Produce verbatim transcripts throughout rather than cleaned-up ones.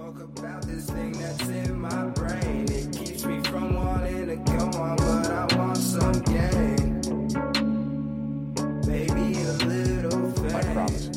Talk about this thing that's in my brain. It keeps me from wanting to go on, but I want some gain. Maybe a little fame. I promise.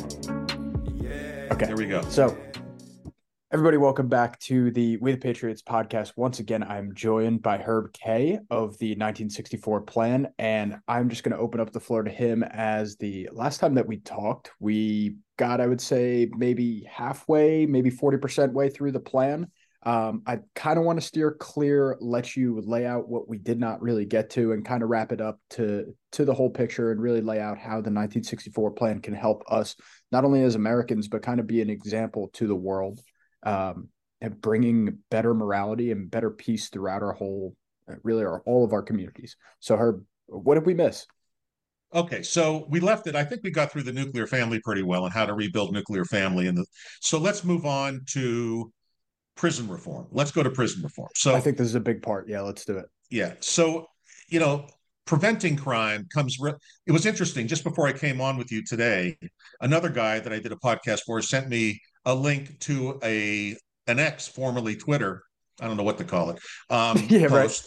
Yeah. Okay, Here we go. So, everybody, welcome back to the We the Patriots podcast. Once again, I'm joined by Herb K of the nineteen sixty-four Plan, and I'm just going to open up the floor to him. As the last time that we talked, we got, I would say, maybe halfway, maybe forty percent way through the plan. Um, I kind of want to steer clear, let you lay out what we did not really get to, and kind of wrap it up to to the whole picture, and really lay out how the nineteen sixty-four Plan can help us, not only as Americans, but kind of be an example to the world. Um, and bringing better morality and better peace throughout our whole, really our all of our communities. So, Herb, what did we miss? Okay, so we left it. I think we got through the nuclear family pretty well and how to rebuild nuclear family. And the, so let's move on to prison reform. Let's go to prison reform. So I think this is a big part. Yeah, let's do it. Yeah. So, you know, preventing crime comes. Re- it was interesting. Just before I came on with you today, another guy that I did a podcast for sent me a link to a an ex, formerly Twitter. I don't know what to call it. Um, Yeah, right. post,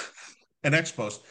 an ex post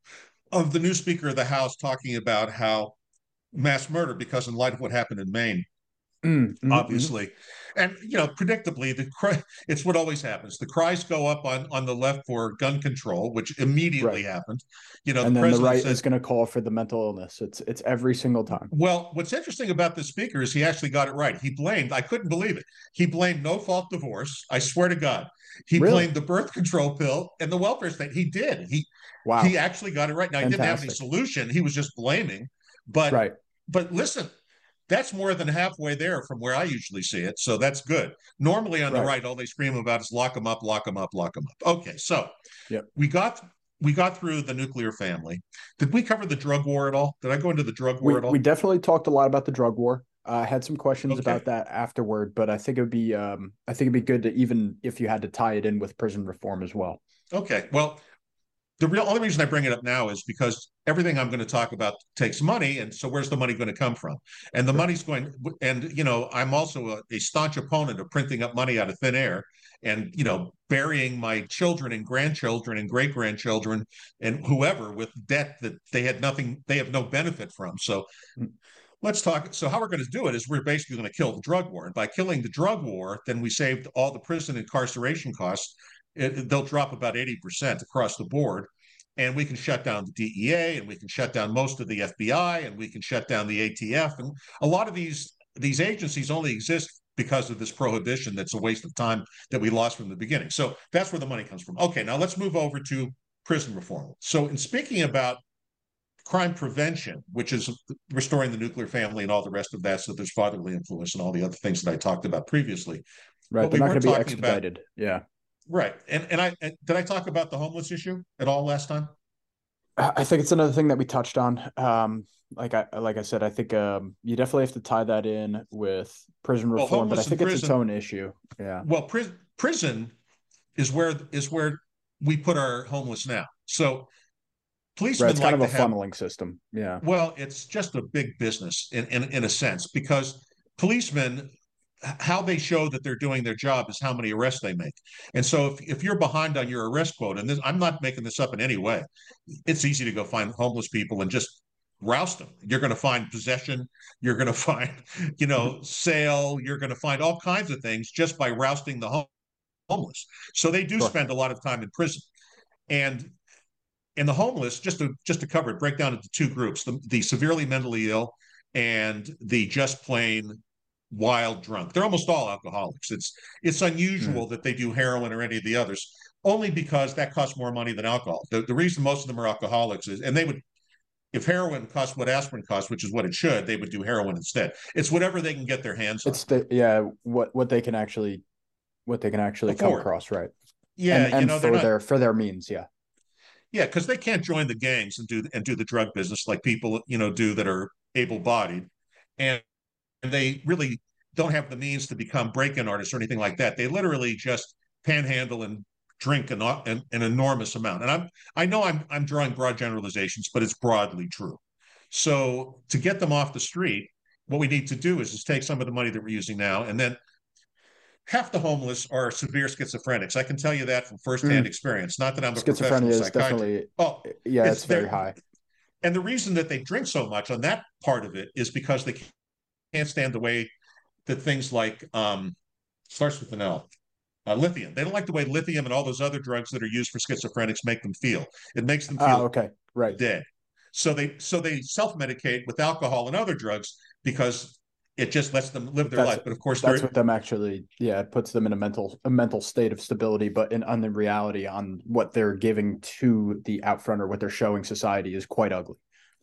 of the new Speaker of the House talking about how mass murder, because in light of what happened in Maine, Mm, mm, obviously. And, you know, predictably, the cry, it's what always happens. The cries go up on, on the left for gun control, which immediately Right. happened. You know, And the then the president right said, is going to call for the mental illness. It's it's every single time. well, what's interesting about the speaker is he actually got it right. He blamed, I couldn't believe it. He blamed no fault divorce. I swear to God. He Really? blamed the birth control pill and the welfare state. He did. He Wow. he actually got it right. Now, he didn't have any Fantastic. solution. He was just blaming. But Right. but listen, that's more than halfway there from where I usually see it. So that's good. Normally on the Right. right, all they scream about is lock them up, lock them up, lock them up. Okay, so Yep. we got we got through the nuclear family. Did we cover the drug war at all? Did I go into the drug war We at all? we definitely talked a lot about the drug war. Uh, I had some questions Okay. about that afterward, but I think it would be um I think it'd be good to, even if you had to tie it in with prison reform as well. Okay. Well, the real only reason I bring it up now is because everything I'm going to talk about takes money, and so where's the money going to come from? And the Sure. money's going, and you know, I'm also a, a staunch opponent of printing up money out of thin air, and you know, burying my children and grandchildren and great grandchildren and whoever with debt that they had nothing, they have no benefit from. So Mm. let's talk. So how we're going to do it is we're basically going to kill the drug war, and by killing the drug war, then we saved all the prison incarceration costs. It, they'll drop about eighty percent across the board, and we can shut down the D E A, and we can shut down most of the F B I, and we can shut down the A T F, and a lot of these these agencies only exist because of this prohibition. That's a waste of time that we lost from the beginning. So that's where the money comes from. Okay, now let's move over to prison reform. So in speaking about crime prevention, which is restoring the nuclear family and all the rest of that, so there's fatherly influence and all the other things that I talked about previously. Right. What They're we not weren't going to be talking about, expedited. Yeah. right? And and I and did I talk about the homeless issue at all last time? I I think it's another thing that we touched on. Um, like I like I said, I think um, you definitely have to tie that in with prison Well, reform, but I homeless in think it's its prison. own issue. Yeah. Well, pri- prison is where is where we put our homeless now. So Right. policemen It's kind like of a to have. funneling system. Yeah. Well, it's just a big business in in, in a sense because policemen, how they show that they're doing their job is how many arrests they make. And so if, if you're behind on your arrest quota, and this, I'm not making this up in any way, it's easy to go find homeless people and just roust them. You're going to find possession, you're going to find, you know, sale, you're going to find all kinds of things just by rousting the home- homeless. So they do Sure. spend a lot of time in prison. And in the homeless, just to just to cover it, break down into two groups: the, the severely mentally ill and the just plain wild drunk. They're almost all alcoholics. It's it's Mm. unusual that they do heroin or any of the others, only because that costs more money than alcohol. The, the reason most of them are alcoholics is, and they would, if heroin costs what aspirin costs, which is what it should, they would do heroin instead. It's whatever they can get their hands on. It's the yeah what what they can actually what they can actually come Afford. across, right? Yeah, And you and know, they're for not. their for their means, yeah. Yeah, because they can't join the gangs and do and do the drug business like people you know do that are able-bodied, and they really don't have the means to become break-in artists or anything like that. They literally just panhandle and drink an, an, an enormous amount. And I'm I know I'm I'm drawing broad generalizations, but it's broadly true. So to get them off the street, what we need to do is just take some of the money that we're using now, and then half the homeless are severe schizophrenics. I can tell you that from firsthand Mm. experience. Not that I'm a Schizophrenia professional is psychiatrist. definitely, Oh, yeah, it's it's very there. high. And the reason that they drink so much on that part of it is because they can't stand the way that things like um, starts with an L. Uh, lithium. They don't like the way lithium and all those other drugs that are used for schizophrenics make them feel. It makes them Ah, feel okay, right. dead. So they so they self-medicate with alcohol and other drugs because it just lets them live their That's life. But of course, that's they're what them actually, yeah, it puts them in a mental a mental state of stability, but in on the reality on what they're giving to the out front or what they're showing society is quite ugly.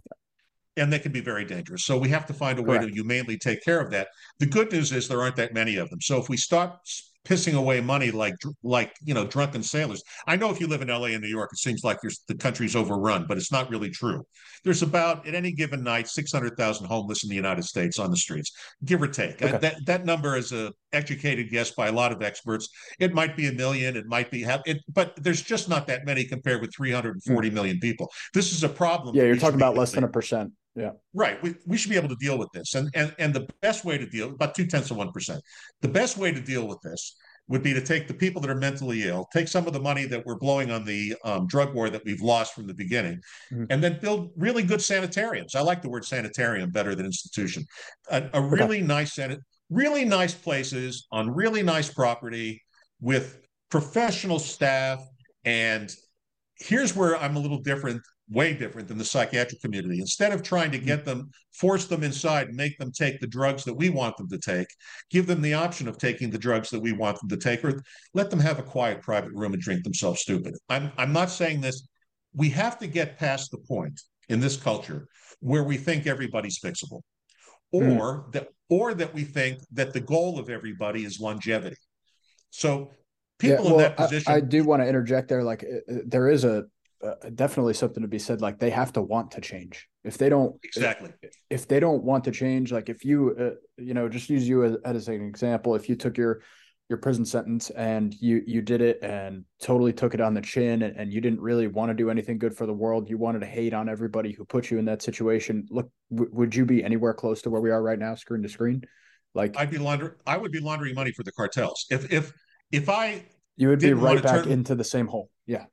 and they can be very dangerous. So we have to find a way to Correct. humanely take care of that. The good news is there aren't that many of them. So if we stop pissing away money like like you know drunken sailors, I know if you live in L A and New York, it seems like the country's overrun, but it's not really true. There's about at any given night six hundred thousand homeless in the United States on the streets, give or take. Okay. That that number is a educated guess by a lot of experts. It might be a million, it might be have it, but there's just not that many compared with three hundred forty mm. million people. This is a problem. Yeah, you're talking about less than a percent. Yeah. Right. We, we should be able to deal with this. And, and, and the best way to deal, about two tenths of one percent, the best way to deal with this would be to take the people that are mentally ill, take some of the money that we're blowing on the um, drug war that we've lost from the beginning, mm-hmm. and then build really good sanitariums. I like the word sanitarium better than institution. A, a really okay. nice, really nice places on really nice property with professional staff. And here's where I'm a little different, way different than the psychiatric community. Instead of trying to get them, force them inside and make them take the drugs that we want them to take, give them the option of taking the drugs that we want them to take, or let them have a quiet private room and drink themselves stupid. I'm, I'm not saying this. We have to get past the point in this culture where we think everybody's fixable, or mm. that, or that we think that the goal of everybody is longevity. So people yeah, well, in that position. I, I do want to interject there. Like uh, there is a, Uh, definitely something to be said. Like they have to want to change. If they don't, exactly. If, if they don't want to change, like if you, uh, you know, just use you as, as an example. If you took your your prison sentence and you you did it and totally took it on the chin, and, and you didn't really want to do anything good for the world, you wanted to hate on everybody who put you in that situation. Look, w- would you be anywhere close to where we are right now, screen to screen? Like I'd be laundering. I would be laundering money for the cartels. If if if I you would be right back turn, into the same hole. Yeah.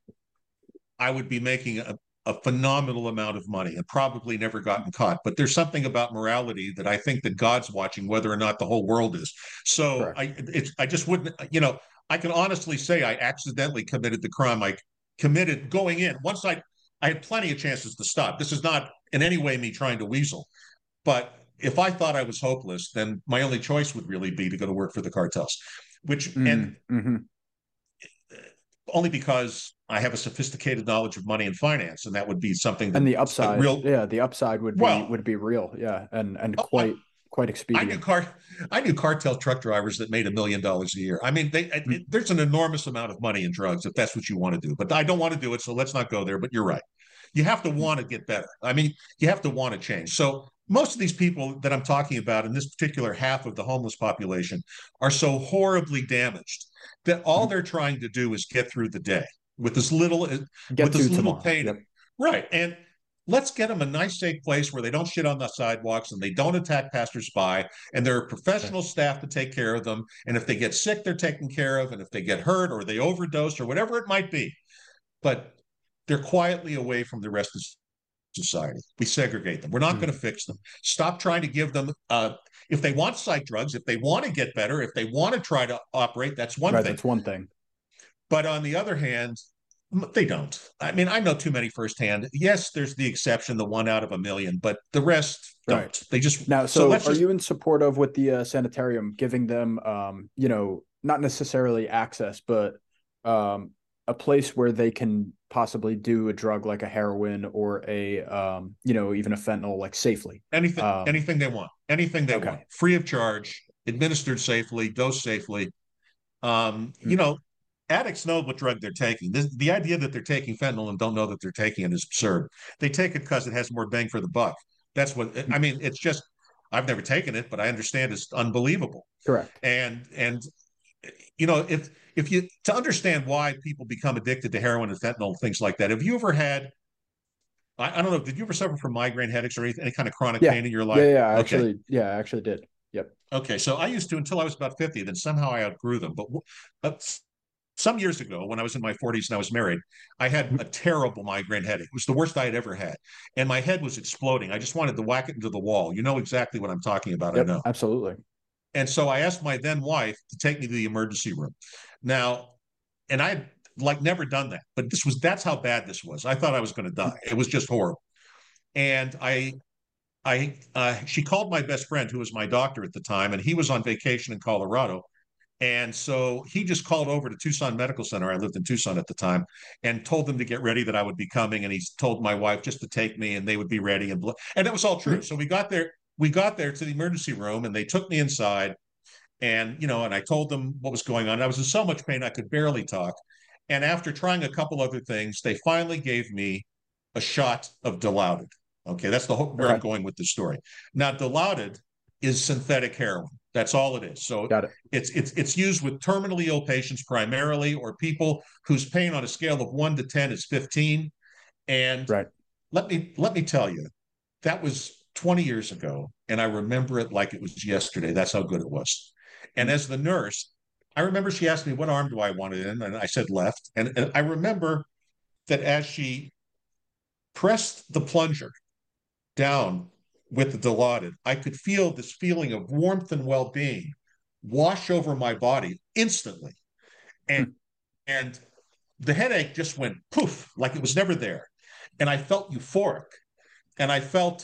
I would be making a, a phenomenal amount of money and probably never gotten caught. But there's something about morality that I think that God's watching whether or not the whole world is. So Correct. I it's I just wouldn't, you know, I can honestly say I accidentally committed the crime I committed going in. Once I I had plenty of chances to stop. This is not in any way me trying to weasel. But if I thought I was hopeless, then my only choice would really be to go to work for the cartels, which mm, and mm-hmm. only because I have a sophisticated knowledge of money and finance, and that would be something. That, and the upside, real, yeah, the upside would be well, would be real, yeah, and and quite I, quite expedient. I knew car, I knew cartel truck drivers that made a million dollars a year. I mean, they, mm-hmm. it, there's an enormous amount of money in drugs if that's what you want to do. But I don't want to do it, so let's not go there. But you're right. You have to want to get better. I mean, you have to want to change. So most of these people that I'm talking about in this particular half of the homeless population are so horribly damaged that all they're trying to do is get through the day with as little get with as little tomorrow. pain. Yep. Right. And let's get them a nice, safe place where they don't shit on the sidewalks and they don't attack passersby, and there are professional staff to take care of them. And if they get sick, they're taken care of. And if they get hurt or they overdose or whatever it might be, but they're quietly away from the rest of society. We segregate them. We're not mm. going to fix them. Stop trying to give them, uh, if they want psych drugs, if they want to get better, if they want to try to operate, that's one right, thing. That's one thing. But on the other hand, they don't. I mean, I know too many firsthand. Yes, there's the exception, the one out of a million, but the rest don't. Right. They just now. So, so are just... you in support of with the uh, sanitarium giving them, um, you know, not necessarily access, but um, a place where they can possibly do a drug like a heroin or a, um, you know, even a fentanyl, like safely? Anything, um, anything they want, anything they okay. want, free of charge, administered safely, dosed safely. Um, mm-hmm. You know. Addicts know what drug they're taking. This, the idea that they're taking fentanyl and don't know that they're taking it is absurd. They take it because it has more bang for the buck. That's what I mean. It's just I've never taken it, but I understand it's unbelievable. Correct. And and you know if if you to understand why people become addicted to heroin and fentanyl, things like that. Have you ever had? I, I don't know. Did you ever suffer from migraine headaches or any, any kind of chronic yeah. pain in your life? Yeah, yeah. I okay. actually, yeah, I actually did. Yep. Okay, so I used to until I was about fifty, then somehow I outgrew them. But uh, some years ago, when I was in my forties and I was married, I had a terrible migraine headache. It was the worst I had ever had. And my head was exploding. I just wanted to whack it into the wall. You know exactly what I'm talking about, I Yep, know. absolutely. And so I asked my then wife to take me to the emergency room. Now, and I had like never done that, but this was that's how bad this was. I thought I was going to die. It was just horrible. And I I uh, she called my best friend, who was my doctor at the time, and he was on vacation in Colorado. And so he just called over to Tucson Medical Center. I lived in Tucson at the time, and told them to get ready that I would be coming. And he told my wife just to take me, and they would be ready. And and it was all true. So we got there. We got there to the emergency room, and they took me inside. And you know, and I told them what was going on. I was in so much pain I could barely talk. And after trying a couple other things, they finally gave me a shot of Dilaudid. Okay, that's the whole, where I'm Okay, going with this story. Now, Dilaudid is synthetic heroin. That's all it is. So got it. it's it's it's used with terminally ill patients primarily, or people whose pain on a scale of one to ten is fifteen. And Right. let me let me tell you, that was twenty years ago, and I remember it like it was yesterday. That's how good it was. And as the nurse, I remember she asked me, what arm do I want it in? And I said left. And, and I remember that as she pressed the plunger down with the Dilaudid, I could feel this feeling of warmth and well-being wash over my body instantly. And, Hmm. and the headache just went poof, like it was never there. And I felt euphoric. And I felt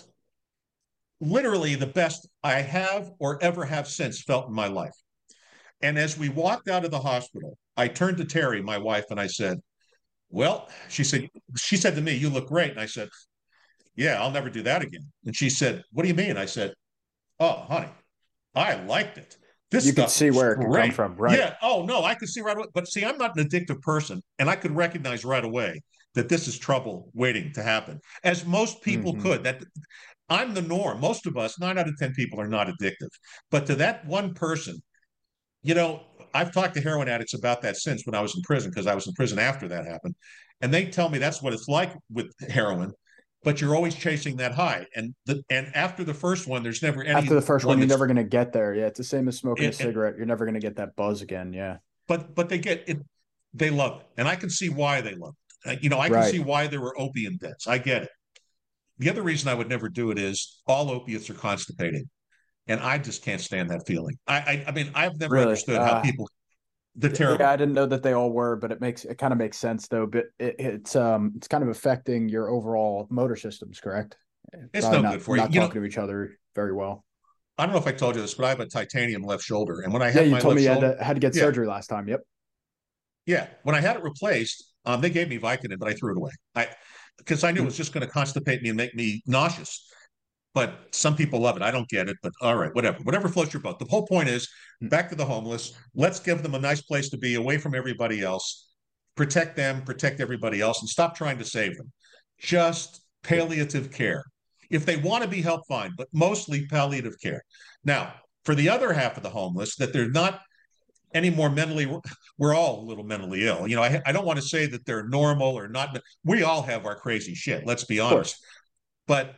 literally the best I have or ever have since felt in my life. And as we walked out of the hospital, I turned to Terry, my wife, and I said, well, she said, she said to me, you look great. And I said, yeah, I'll never do that again. And she said, what do you mean? I said, oh, honey, I liked it. This You could stuff see was where it could come great. from, right? Yeah. Oh, no, I could see right away. But see, I'm not an addictive person. And I could recognize right away that this is trouble waiting to happen, as most people Hmm. could. That I'm the norm. Most of us, nine out of ten people are not addictive. But to that one person, you know, I've talked to heroin addicts about that since when I was in prison, because I was in prison after that happened. And they tell me that's what it's like with heroin, but you're always chasing that high. And the, and after the first one, there's never any After the first one, one you're that's never going to get there. Yeah, it's the same as smoking a it, it, cigarette. You're never going to get that buzz again. Yeah. but but they get it, they love it. And I can see why they love it. Uh, You know, I can Right. see why there were opium dens. I get it. The other reason I would never do it is all opiates are constipating. And I just can't stand that feeling. I I, I mean, I've never Really. understood how Uh, people they're yeah, I terrible. didn't know that they all were, but it makes it kind of makes sense though. But it, it's um it's kind of affecting your overall motor systems, correct? It's Probably no not good for you. not You know, talking to each other very well. I don't know if I told you this, but I have a titanium left shoulder. And when I Yeah, had you my told left me you had shoulder, to had to get yeah, surgery last time. Yep. yeah. When I had it replaced, um, they gave me Vicodin, but I threw it away. I because I knew it was just going to constipate me and make me nauseous. But some people love it. I don't get it, but all right, whatever. Whatever floats your boat. The whole point is back to the homeless. Let's give them a nice place to be away from everybody else. Protect them, protect everybody else, and stop trying to save them. Just palliative care. If they want to be helped, fine, but mostly palliative care. Now, for the other half of the homeless, that they're not any more mentally, we're all a little mentally ill. You know, I, I don't want to say that they're normal or not. We all have our crazy shit, let's be Of honest. course. But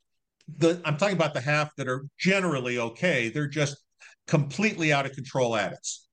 the I'm talking about the half that are generally okay. They're just completely out of control addicts.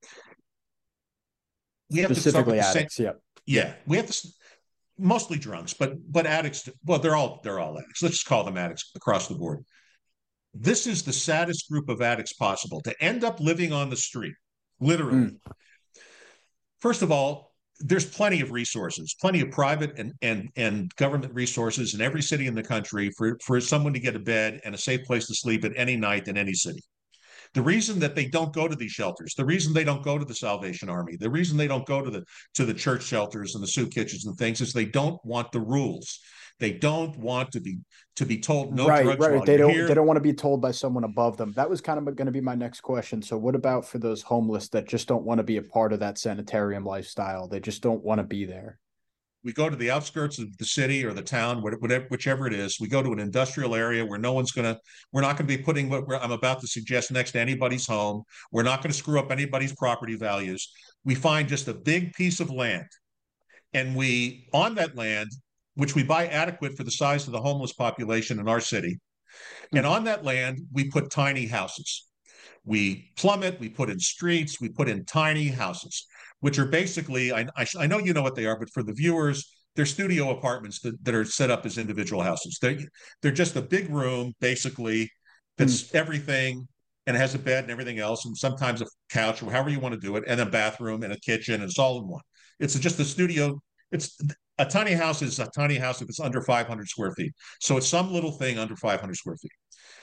We have to start with Specifically the same. addicts. Yep. Yeah, we have to mostly drunks, but but addicts. Well, they're all they're all addicts. Let's just call them addicts across the board. This is the saddest group of addicts possible to end up living on the street, literally. Mm. First of all, there's plenty of resources, plenty of private and and and government resources in every city in the country for for someone to get a bed and a safe place to sleep at any night in any city. The reason that they don't go to these shelters, the reason they don't go to the Salvation Army, the reason they don't go to the to the church shelters and the soup kitchens and things is they don't want the rules. They don't want to be to be told no Right, drugs right. while They you're don't they here. don't want to be told by someone above them. That was kind of going to be my next question. So what about for those homeless that just don't want to be a part of that sanitarium lifestyle? They just don't want to be there. We go to the outskirts of the city or the town, whatever, whichever it is. We go to an industrial area where no one's going to, we're not going to be putting what I'm about to suggest next to anybody's home. We're not going to screw up anybody's property values. We find just a big piece of land. And we, on that land, which we buy adequate for the size of the homeless population in our city, and Hmm. on that land, we put tiny houses. We plummet, we put in streets, we put in tiny houses, which are basically, I, I, I know you know what they are, but for the viewers, they're studio apartments that, that are set up as individual houses. They, they're just a big room, basically, that's mm. everything, and it has a bed and everything else, and sometimes a couch, or however you want to do it, and a bathroom and a kitchen, and it's all in one. It's just a studio. It's a tiny house is a tiny house if it's under five hundred square feet. So it's some little thing under five hundred square feet.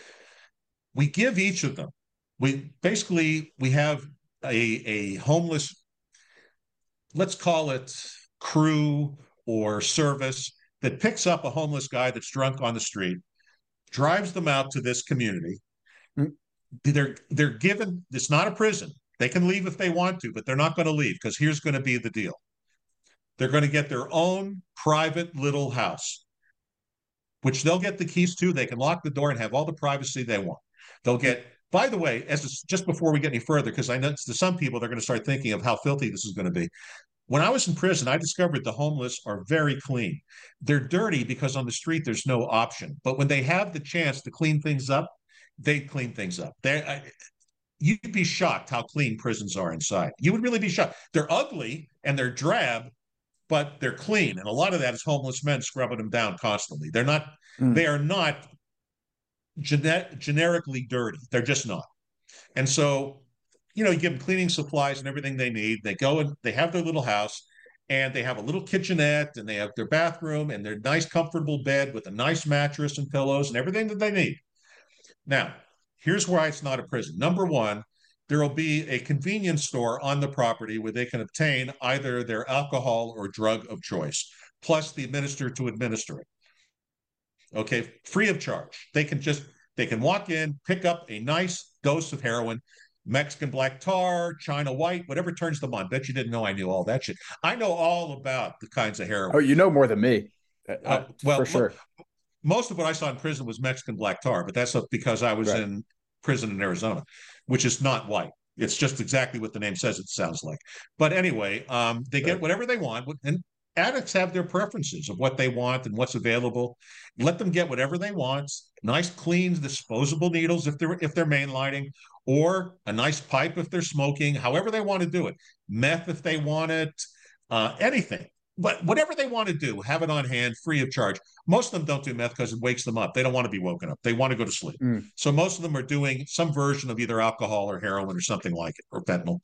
We give each of them, we basically, we have a, a homeless, let's call it crew or service, that picks up a homeless guy that's drunk on the street, drives them out to this community. Mm. They're, they're given, it's not a prison. They can leave if they want to, but they're not going to leave, because here's going to be the deal. They're going to get their own private little house, which they'll get the keys to. They can lock the door and have all the privacy they want. They'll get, by the way, as a, just before we get any further, because I know to some people, they're going to start thinking of how filthy this is going to be. When I was in prison, I discovered the homeless are very clean. They're dirty because on the street, there's no option. But when they have the chance to clean things up, they clean things up. They, you'd be shocked how clean prisons are inside. You would really be shocked. They're ugly and they're drab, but they're clean. And a lot of that is homeless men scrubbing them down constantly. They're not, mm. they are not genet- generically dirty. They're just not. And so, you know, you give them cleaning supplies and everything they need. They go and they have their little house, and they have a little kitchenette, and they have their bathroom and their nice, comfortable bed with a nice mattress and pillows and everything that they need. Now, here's why it's not a prison. Number one, there will be a convenience store on the property where they can obtain either their alcohol or drug of choice, plus the administrator to administer it. Okay, free of charge. They can just, they can walk in, pick up a nice dose of heroin, Mexican black tar, China white, whatever turns them on. Bet you didn't know I knew all that shit. I know all about the kinds of heroin. Oh, you know more than me. Uh, well, for sure. Most of what I saw in prison was Mexican black tar, but that's because I was right. in prison in Arizona, which is not white. It's just exactly what the name says it sounds like. But anyway, um, they get right. whatever they want. And addicts have their preferences of what they want and what's available. Let them get whatever they want. Nice, clean, disposable needles if they're if they're mainlining, or a nice pipe if they're smoking, however they want to do it. Meth if they want it, uh, anything. But whatever they want to do, have it on hand, free of charge. Most of them don't do meth because it wakes them up. They don't want to be woken up. They want to go to sleep. Mm. So most of them are doing some version of either alcohol or heroin or something like it, or fentanyl.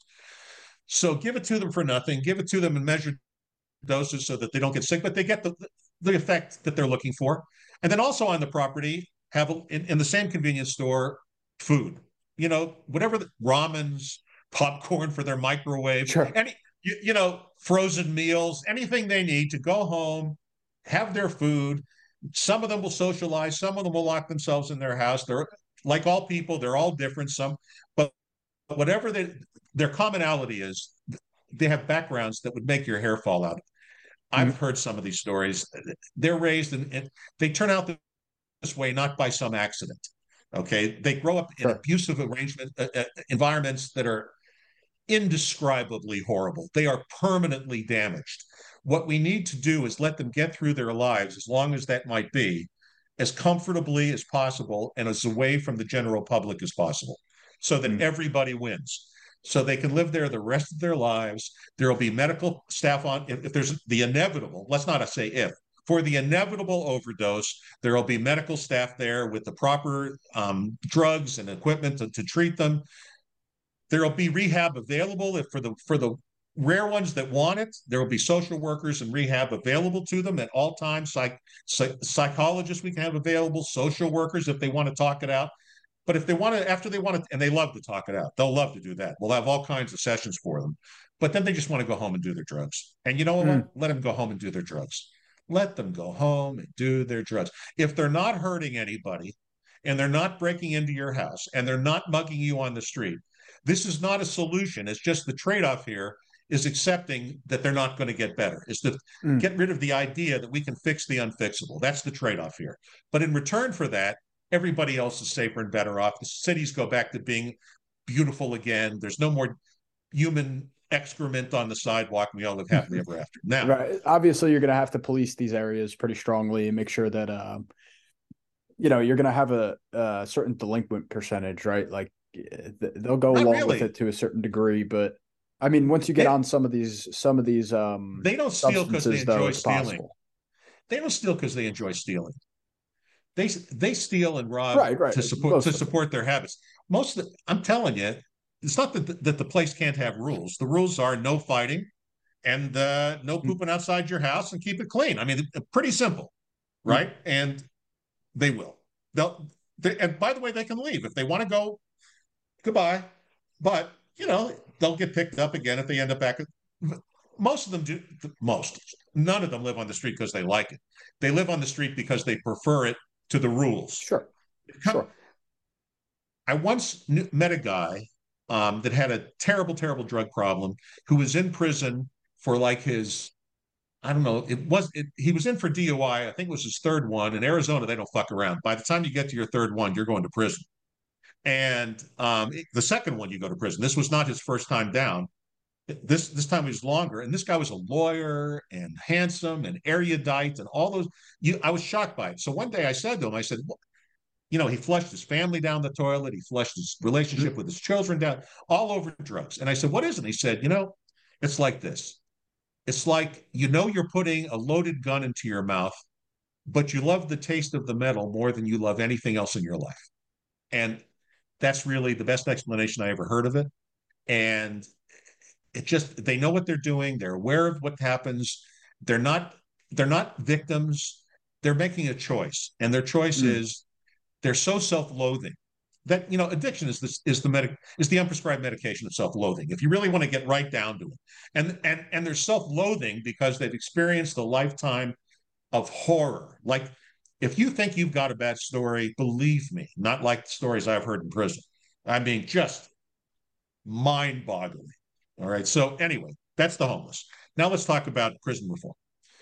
So give it to them for nothing. Give it to them in measured doses so that they don't get sick, but they get the, the effect that they're looking for. And then also on the property, have a, in, in the same convenience store, food. You know, whatever, the, ramens, popcorn for their microwave, sure. any, you, you know, frozen meals, anything they need to go home, have their food. Some of them will socialize. Some of them will lock themselves in their house. They're like all people. They're all different. Some, but whatever they, their commonality is, they have backgrounds that would make your hair fall out. I've mm-hmm. heard some of these stories. They're raised and, and they turn out this way, not by some accident. Okay. They grow up in sure. abusive arrangement uh, uh, environments that are indescribably horrible. They are permanently damaged. What we need to do is let them get through their lives, as long as that might be, as comfortably as possible and as away from the general public as possible, so that mm. everybody wins. So they can live there the rest of their lives. There will be medical staff on, if, if there's the inevitable, let's not say if, for the inevitable overdose, there will be medical staff there with the proper um, drugs and equipment to, to treat them. There will be rehab available if for the for the rare ones that want it. There will be social workers and rehab available to them at all times. Psych, psych, psychologists we can have available, social workers if they want to talk it out. But if they want to, after they want to, and they love to talk it out, they'll love to do that. We'll have all kinds of sessions for them. But then they just want to go home and do their drugs. And you know what? Mm. Let them go home and do their drugs. Let them go home and do their drugs. If they're not hurting anybody, and they're not breaking into your house, and they're not mugging you on the street, this is not a solution. It's just the trade-off here is accepting that they're not going to get better. Is to mm. get rid of the idea that we can fix the unfixable. That's the trade-off here. But in return for that, everybody else is safer and better off. The cities go back to being beautiful again. There's no more human excrement on the sidewalk. And we all live happily ever after. Now, right. Obviously, you're going to have to police these areas pretty strongly and make sure that, um, you know, you're going to have a, a certain delinquent percentage, right? Like they'll go Not along with really. it to a certain degree, but I mean, once you get They, on some of these some of these um they don't steal because they substances, though, enjoy it's stealing. possible. They don't steal because they enjoy stealing. They they steal and rob Right, right. to support to Most of them. support their habits. Most of the, I'm telling you, it's not that that the place can't have rules. The rules are no fighting and uh, no pooping outside your house and keep it clean. I mean, pretty simple, Mm. right? And they will. They'll. They, and by the way, they can leave if they want to go. Goodbye. But you know, they'll get picked up again if they end up back. Most of them do. Most. None of them live on the street because they like it. They live on the street because they prefer it to the rules. Sure. Sure. I once knew, met a guy um, that had a terrible, terrible drug problem who was in prison for like his, I don't know, it was, it, he was in for D U I. I think it was his third one. In Arizona, they don't fuck around. By the time you get to your third one, you're going to prison. And um, the second one, you go to prison. This was not his first time down. This this time he was longer. And this guy was a lawyer and handsome and erudite and all those. You, I was shocked by it. So one day I said to him, I said, you know, he flushed his family down the toilet. He flushed his relationship with his children down, all over drugs. And I said, what is it? He said, you know, it's like this. It's like, you know, you're putting a loaded gun into your mouth, but you love the taste of the metal more than you love anything else in your life. And that's really the best explanation I ever heard of it. And it just, they know what they're doing. They're aware of what happens. They're not, they're not victims. They're making a choice. And their choice mm. is, they're so self-loathing that, you know, addiction is this is the medic is the unprescribed medication of self-loathing. If you really want to get right down to it, and and and they're self-loathing because they've experienced a lifetime of horror. Like, if you think you've got a bad story, believe me, not like the stories I've heard in prison. I mean, just mind-boggling. All right. So anyway, that's the homeless. Now let's talk about prison reform.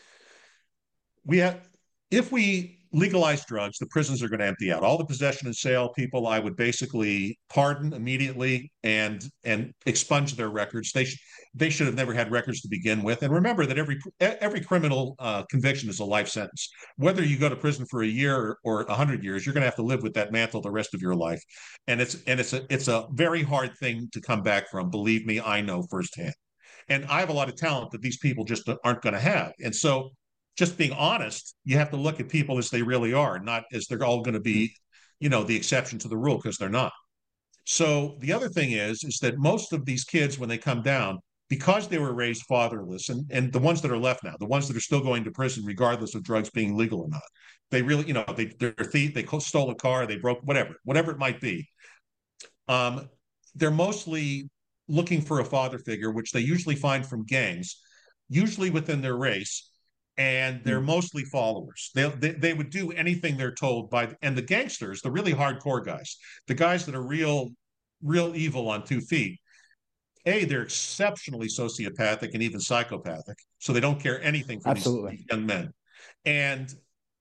We have, if we legalize drugs, the prisons are going to empty out. All the possession and sale people, I would basically pardon immediately and and expunge their records. They sh- they should have never had records to begin with. And remember that every every criminal uh, conviction is a life sentence. Whether you go to prison for a year or a hundred years, you're going to have to live with that mantle the rest of your life. And it's and it's a it's a very hard thing to come back from. Believe me, I know firsthand. And I have a lot of talent that these people just aren't going to have. And so, just being honest, you have to look at people as they really are, not as they're all going to be, you know, the exception to the rule, because they're not. So the other thing is, is that most of these kids, when they come down, because they were raised fatherless, and, and the ones that are left now, the ones that are still going to prison, regardless of drugs being legal or not, they really, you know, they, they're thief, they stole a car, they broke, whatever, whatever it might be. Um, they're mostly looking for a father figure, which they usually find from gangs, usually within their race. And they're mostly followers. They, they they would do anything they're told by, and the gangsters, the really hardcore guys, the guys that are real, real evil on two feet. A, they're exceptionally sociopathic and even psychopathic, so they don't care anything for Absolutely. these young men. And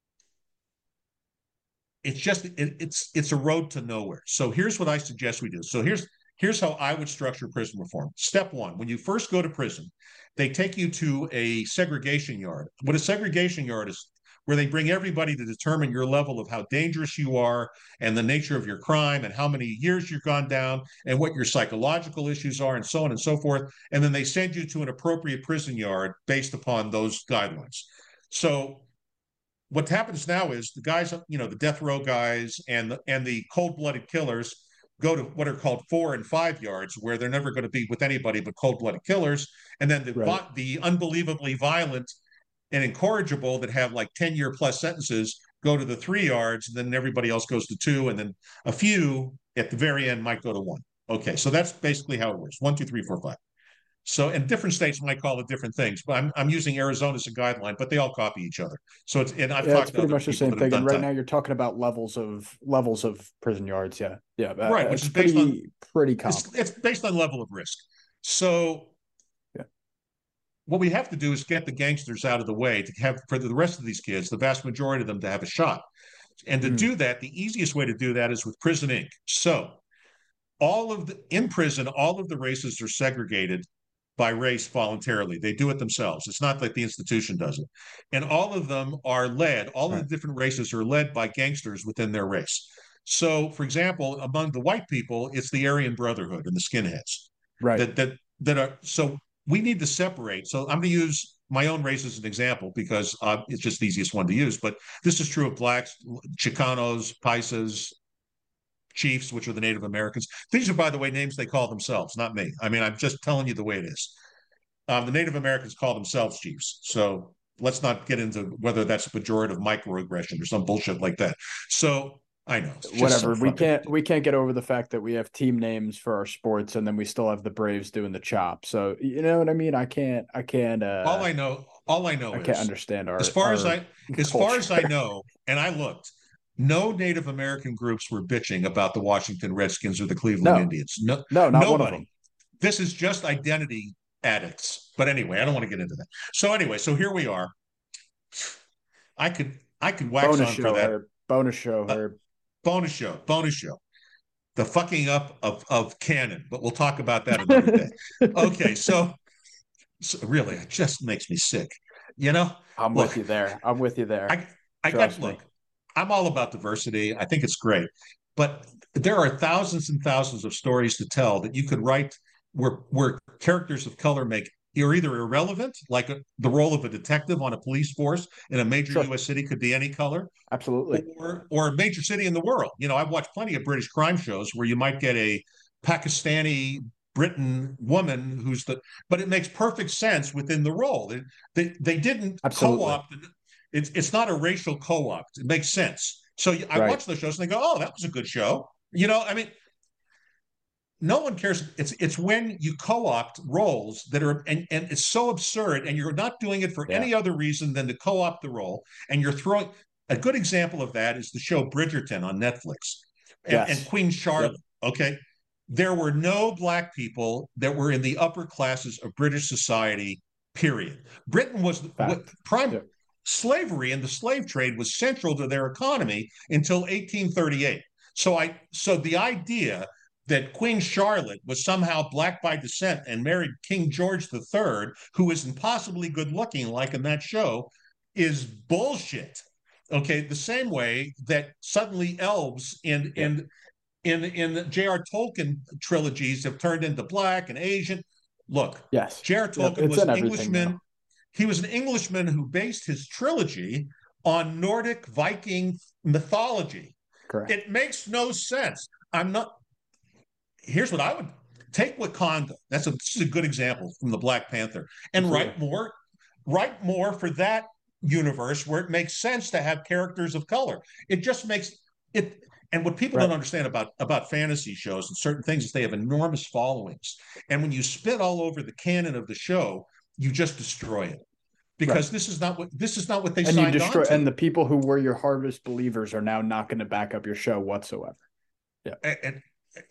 it's just it, it's it's a road to nowhere. So here's what I suggest we do. So here's here's how I would structure prison reform. Step one: when you first go to prison, they take you to a segregation yard. What a segregation yard is, where they bring everybody to determine your level of how dangerous you are and the nature of your crime and how many years you've gone down and what your psychological issues are and so on and so forth. And then they send you to an appropriate prison yard based upon those guidelines. So what happens now is the guys, you know, the death row guys and the, and the cold-blooded killers go to what are called four and five yards, where they're never going to be with anybody but cold-blooded killers. And then the, right. the unbelievably violent and incorrigible that have like ten-year plus sentences go to the three yards, and then everybody else goes to two, and then a few at the very end might go to one. Okay, so that's basically how it works. One, two, three, four, five. So, and different states might call it different things, but I'm I'm using Arizona as a guideline, but they all copy each other. So it's and I've yeah, talked it's to pretty other much the same people that have thing. And done right time. now you're talking about levels of levels of prison yards. Yeah, yeah, uh, right, which it's is based pretty on pretty common. it's, it's based on level of risk. So, yeah. what we have to do is get the gangsters out of the way to have for the rest of these kids, the vast majority of them, to have a shot. And to mm. do that, the easiest way to do that is with Prison Incorporated. So, all of the in prison, all of the races are segregated by race voluntarily. They do it themselves. It's not like the institution does it. And all of them are led, all right. of the different races are led by gangsters within their race. So, for example, among the white people, it's the Aryan Brotherhood and the skinheads Right. that that that are. So we need to separate. So I'm going to use my own race as an example because uh, it's just the easiest one to use. But this is true of blacks, Chicanos, Paisas, Chiefs, which are the Native Americans. These are, by the way, names they call themselves, not me. I mean, I'm just telling you the way it is. Um, the Native Americans call themselves chiefs. So let's not get into whether that's a pejorative microaggression or some bullshit like that. So I know. Whatever. So we can't we can't get over the fact that we have team names for our sports and then we still have the Braves doing the chop. So you know what I mean? I can't I can't uh all I know, all I know I is can't understand our as far our as I as culture. far as I know, and I looked, no Native American groups were bitching about the Washington Redskins or the Cleveland no. Indians. No, no, not nobody. one of them. This is just identity addicts. But anyway, I don't want to get into that. So anyway, so here we are. I could I could wax bonus on show, for that. Herb. Bonus show, Herb. Uh, bonus show, bonus show. The fucking up of of canon, but we'll talk about that another day. Okay, so, so really, it just makes me sick. You know, I'm look, with you there. I'm with you there. I I Trust got me. look. I'm all about diversity. I think it's great, but there are thousands and thousands of stories to tell that you could write where where characters of color make you're either irrelevant, like a, the role of a detective on a police force in a major Sure. U S city could be any color, Absolutely. or or a major city in the world. You know, I've watched plenty of British crime shows where you might get a Pakistani Britain woman who's the, but it makes perfect sense within the role. They they, they didn't Absolutely. co-opt. It's it's not a racial co-opt. It makes sense. So I Right. watch those shows and they go, "Oh, that was a good show." You know, I mean, no one cares. It's it's when you co-opt roles that are and, and it's so absurd, and you're not doing it for Yeah. any other reason than to co-opt the role, and you're throwing a good example of that is the show Bridgerton on Netflix and, Yes. and Queen Charlotte. Yep. Okay. There were no black people that were in the upper classes of British society, period. Britain was what, prime yep. slavery and the slave trade was central to their economy until eighteen thirty-eight. So I so the idea that Queen Charlotte was somehow black by descent and married King George the Third, who is impossibly good looking, like in that show, is bullshit. Okay, the same way that suddenly elves in yeah. in in in J R. Tolkien trilogies have turned into black and Asian. Look, yes, J R. Tolkien yep, was an Englishman. Now. He was an Englishman who based his trilogy on Nordic Viking mythology. Correct. It makes no sense. I'm not. Here's what I would take Wakanda. That's a this is a good example from the Black Panther, and Absolutely. write more, write more for that universe where it makes sense to have characters of color. It just makes it. And what people right. don't understand about about fantasy shows and certain things is they have enormous followings, and when you spit all over the canon of the show, you just destroy it. Because right. this is not what this is not what they and signed you destroy, on to. And the people who were your hardest believers are now not going to back up your show whatsoever. Yeah. And, and,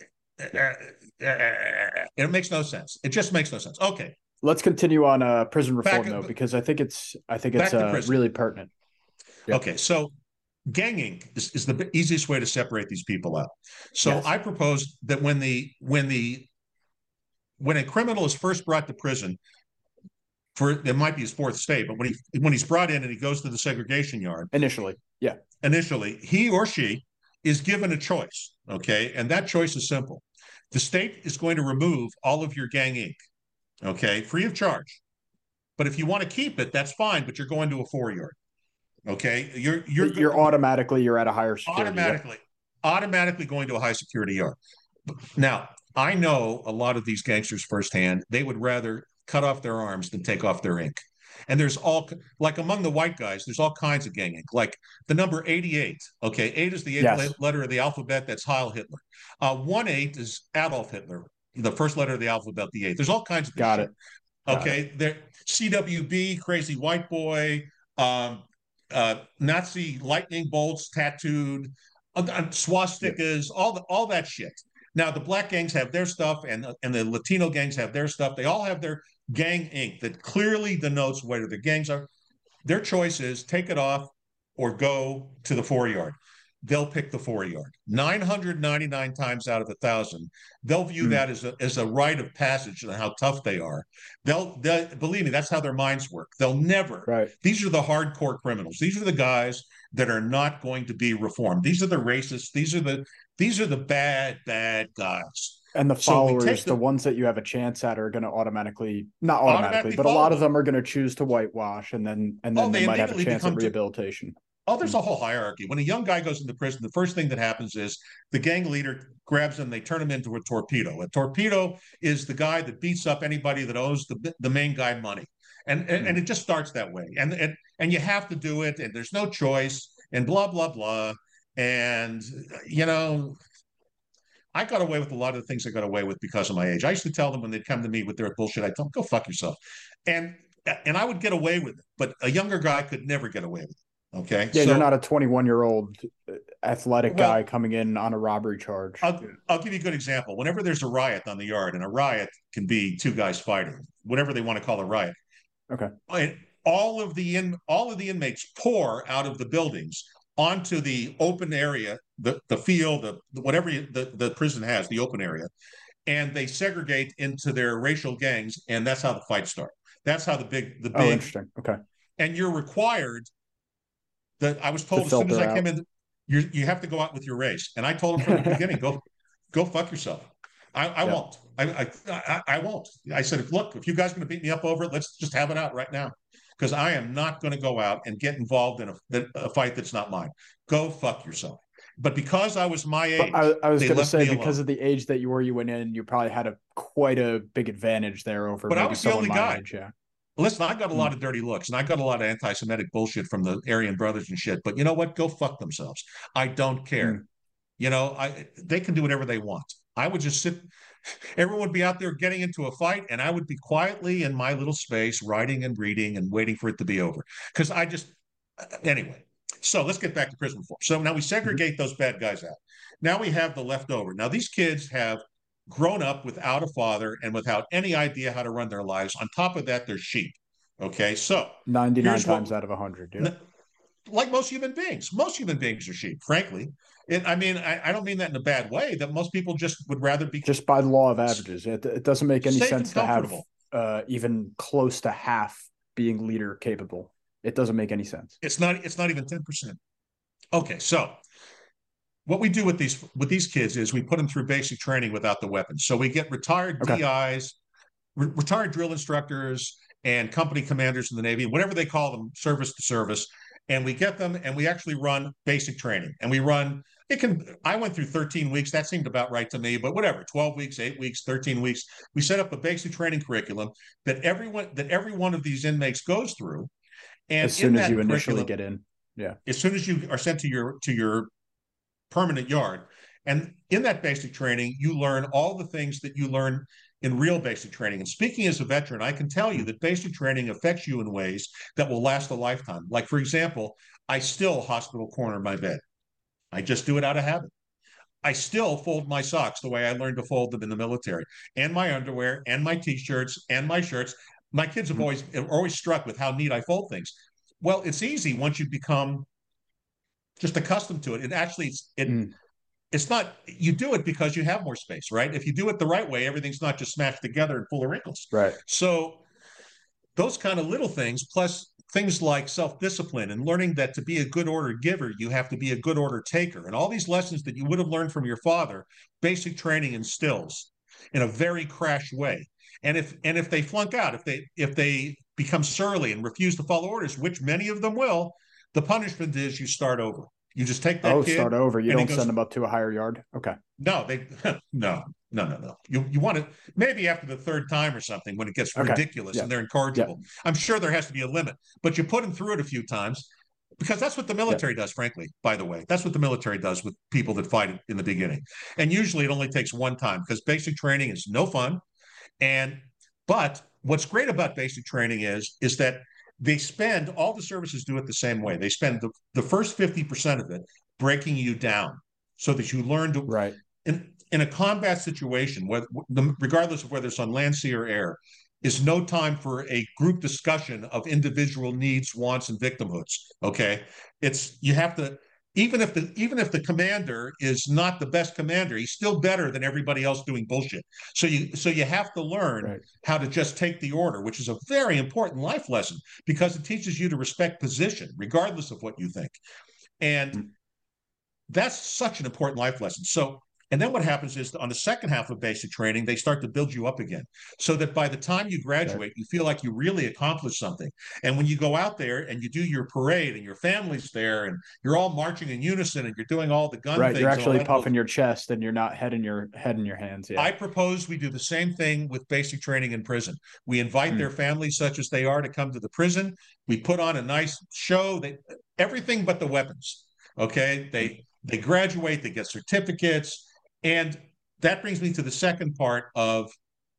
it makes no sense. It just makes no sense. Okay, let's continue on uh, prison reform back, though, because I think it's I think it's uh, really pertinent. Yeah. Okay, so Gang Incorporated is, is the easiest way to separate these people out. So yes. I propose that when the when the when a criminal is first brought to prison, for it might be his fourth state, but when he when he's brought in and he goes to the segregation yard initially, yeah, initially he or she is given a choice. Okay, and that choice is simple. The state is going to remove all of your Gang Incorporated, okay, free of charge. But if you want to keep it, that's fine, but you're going to a four yard. Okay, you're you're you're go- automatically you're at a higher security. Automatically, yeah. automatically going to a high security yard. Now, I know a lot of these gangsters firsthand. They would rather cut off their arms than take off their ink. And there's all, like among the white guys, there's all kinds of gang ink. Like the number eighty-eight. Okay, eight is the eighth yes. letter of the alphabet. That's Heil Hitler. Uh, one eight is Adolf Hitler. The first letter of the alphabet, the eighth. There's all kinds of got shit. it. Got okay, it. there C W B, crazy white boy, um, uh, Nazi lightning bolts tattooed, uh, swastikas, yeah. all the all that shit. Now the black gangs have their stuff, and and the Latino gangs have their stuff. They all have their gang ink that clearly denotes whether the gangs are. Their choice is take it off or go to the four yard. they'll pick the four yard. nine hundred ninety-nine times out of a thousand, they'll view mm. that as a, as a rite of passage and how tough they are. They'll, they'll, believe me, that's how their minds work. They'll never, right. These are the hardcore criminals. These are the guys that are not going to be reformed. These are the racists. These are the, these are the bad, bad guys. And the followers, so the, the ones that you have a chance at, are going to automatically, not automatically, automatically but a lot of them are going to choose to whitewash, and then and then oh, they, they might have a chance at rehabilitation. To, oh, there's a whole hierarchy. When a young guy goes into prison, the first thing that happens is the gang leader grabs him, they turn him into a torpedo. A torpedo is the guy that beats up anybody that owes the, the main guy money. And, and, mm. and it just starts that way. And, and, and you have to do it, and there's no choice, and blah, blah, blah. And, you know, I got away with a lot of the things I got away with because of my age. I used to tell them when they'd come to me with their bullshit, I'd tell them, go fuck yourself. And and I would get away with it. But a younger guy could never get away with it. Okay? Yeah, so, you're not a twenty-one-year-old athletic well, guy coming in on a robbery charge. I'll, I'll give you a good example. Whenever there's a riot on the yard, and a riot can be two guys fighting, whatever they want to call a riot. Okay. All of the in all of the inmates pour out of the buildings onto the open area, the, the field, the, whatever you, the, the prison has, the open area, and they segregate into their racial gangs, and that's how the fights start. That's how the big, the big. Oh, interesting. Okay. And you're required, that I was told as soon as I came in, you you have to go out with your race. And I told them from the beginning, go go fuck yourself. I, I yeah. won't. I, I, I I won't. I said, look, if you guys are going to beat me up over it, let's just have it out right now. Because I am not going to go out and get involved in a, a fight that's not mine. Go fuck yourself. But because I was my age, I, I was going to say, because alone. of the age that you were, you went in, you probably had a quite a big advantage there over. But I was the only guy. Age, yeah. Listen, I got a lot of dirty looks, and I got a lot of anti-Semitic bullshit from the Aryan brothers and shit. But you know what? Go fuck themselves. I don't care. Mm. You know, I they can do whatever they want. I would just sit. Everyone would be out there getting into a fight, and I would be quietly in my little space, writing and reading and waiting for it to be over. Because I just, anyway. So let's get back to prison reform. So now we segregate mm-hmm. those bad guys out. Now we have the leftover. Now these kids have grown up without a father and without any idea how to run their lives. On top of that, they're sheep. Okay, so ninety-nine times what, out of one hundred. Yeah. Like most human beings, most human beings are sheep, frankly. It, I mean, I, I don't mean that in a bad way, that most people just would rather be. Just by the law of averages. It, it doesn't make any sense to have uh, even close to half being leader capable. It doesn't make any sense. It's not, it's not even ten percent. Okay, so what we do with these with these kids is we put them through basic training without the weapons. So we get retired okay. D Is, re- retired drill instructors, and company commanders in the Navy, whatever they call them, service to service. And we get them, and we actually run basic training. And we run, it can, I went through thirteen weeks. That seemed about right to me, but whatever, twelve weeks, eight weeks, thirteen weeks. We set up a basic training curriculum that everyone, that every one of these inmates goes through. And as soon as you initially get in. Yeah. As soon as you are sent to your, to your permanent yard. And in that basic training, you learn all the things that you learn in real basic training. And speaking as a veteran, I can tell you that basic training affects you in ways that will last a lifetime. Like, for example, I still hospital corner my bed. I just do it out of habit. I still fold my socks the way I learned to fold them in the military, and my underwear, and my T-shirts, and my shirts. My kids have always, are always struck with how neat I fold things. Well, it's easy once you become just accustomed to it. It actually, it, mm. It's not, you do it because you have more space, right? If you do it the right way, everything's not just smashed together and full of wrinkles. Right. So those kind of little things, plus things like self-discipline and learning that to be a good order giver, you have to be a good order taker. And all these lessons that you would have learned from your father, basic training instills in a very crash way. And if and if they flunk out, if they if they become surly and refuse to follow orders, which many of them will, the punishment is you start over. You just take that oh, kid. start over. You don't goes, send them up to a higher yard. Okay. No, they no, no, no, no. You you want to maybe after the third time or something when it gets okay. ridiculous yeah. and they're incorrigible. Yeah. I'm sure there has to be a limit, but you put them through it a few times because that's what the military yeah. does, frankly, by the way. That's what the military does with people that fight in the beginning. And usually it only takes one time because basic training is no fun. And but what's great about basic training is, is that they spend, all the services do it the same way. They spend the, the first fifty percent of it breaking you down so that you learn to, right. in, in a combat situation, whether, regardless of whether it's on land, sea, or air, is no time for a group discussion of individual needs, wants, and victimhoods, okay? It's, you have to, even if the even if the commander is not the best commander, he's still better than everybody else doing bullshit. So you so you have to learn Right. how to just take the order, which is a very important life lesson because it teaches you to respect position, regardless of what you think. And mm. that's such an important life lesson. So, and then what happens is on the second half of basic training, they start to build you up again so that by the time you graduate, right. you feel like you really accomplished something. And when you go out there and you do your parade and your family's there and you're all marching in unison and you're doing all the gun right, things. You're actually puffing goes, your chest and you're not head in your head in your hands. Yeah. I propose we do the same thing with basic training in prison. We invite mm. their families, such as they are, to come to the prison. We put on a nice show, they, everything but the weapons. Okay. They, mm. they graduate, they get certificates. And that brings me to the second part of,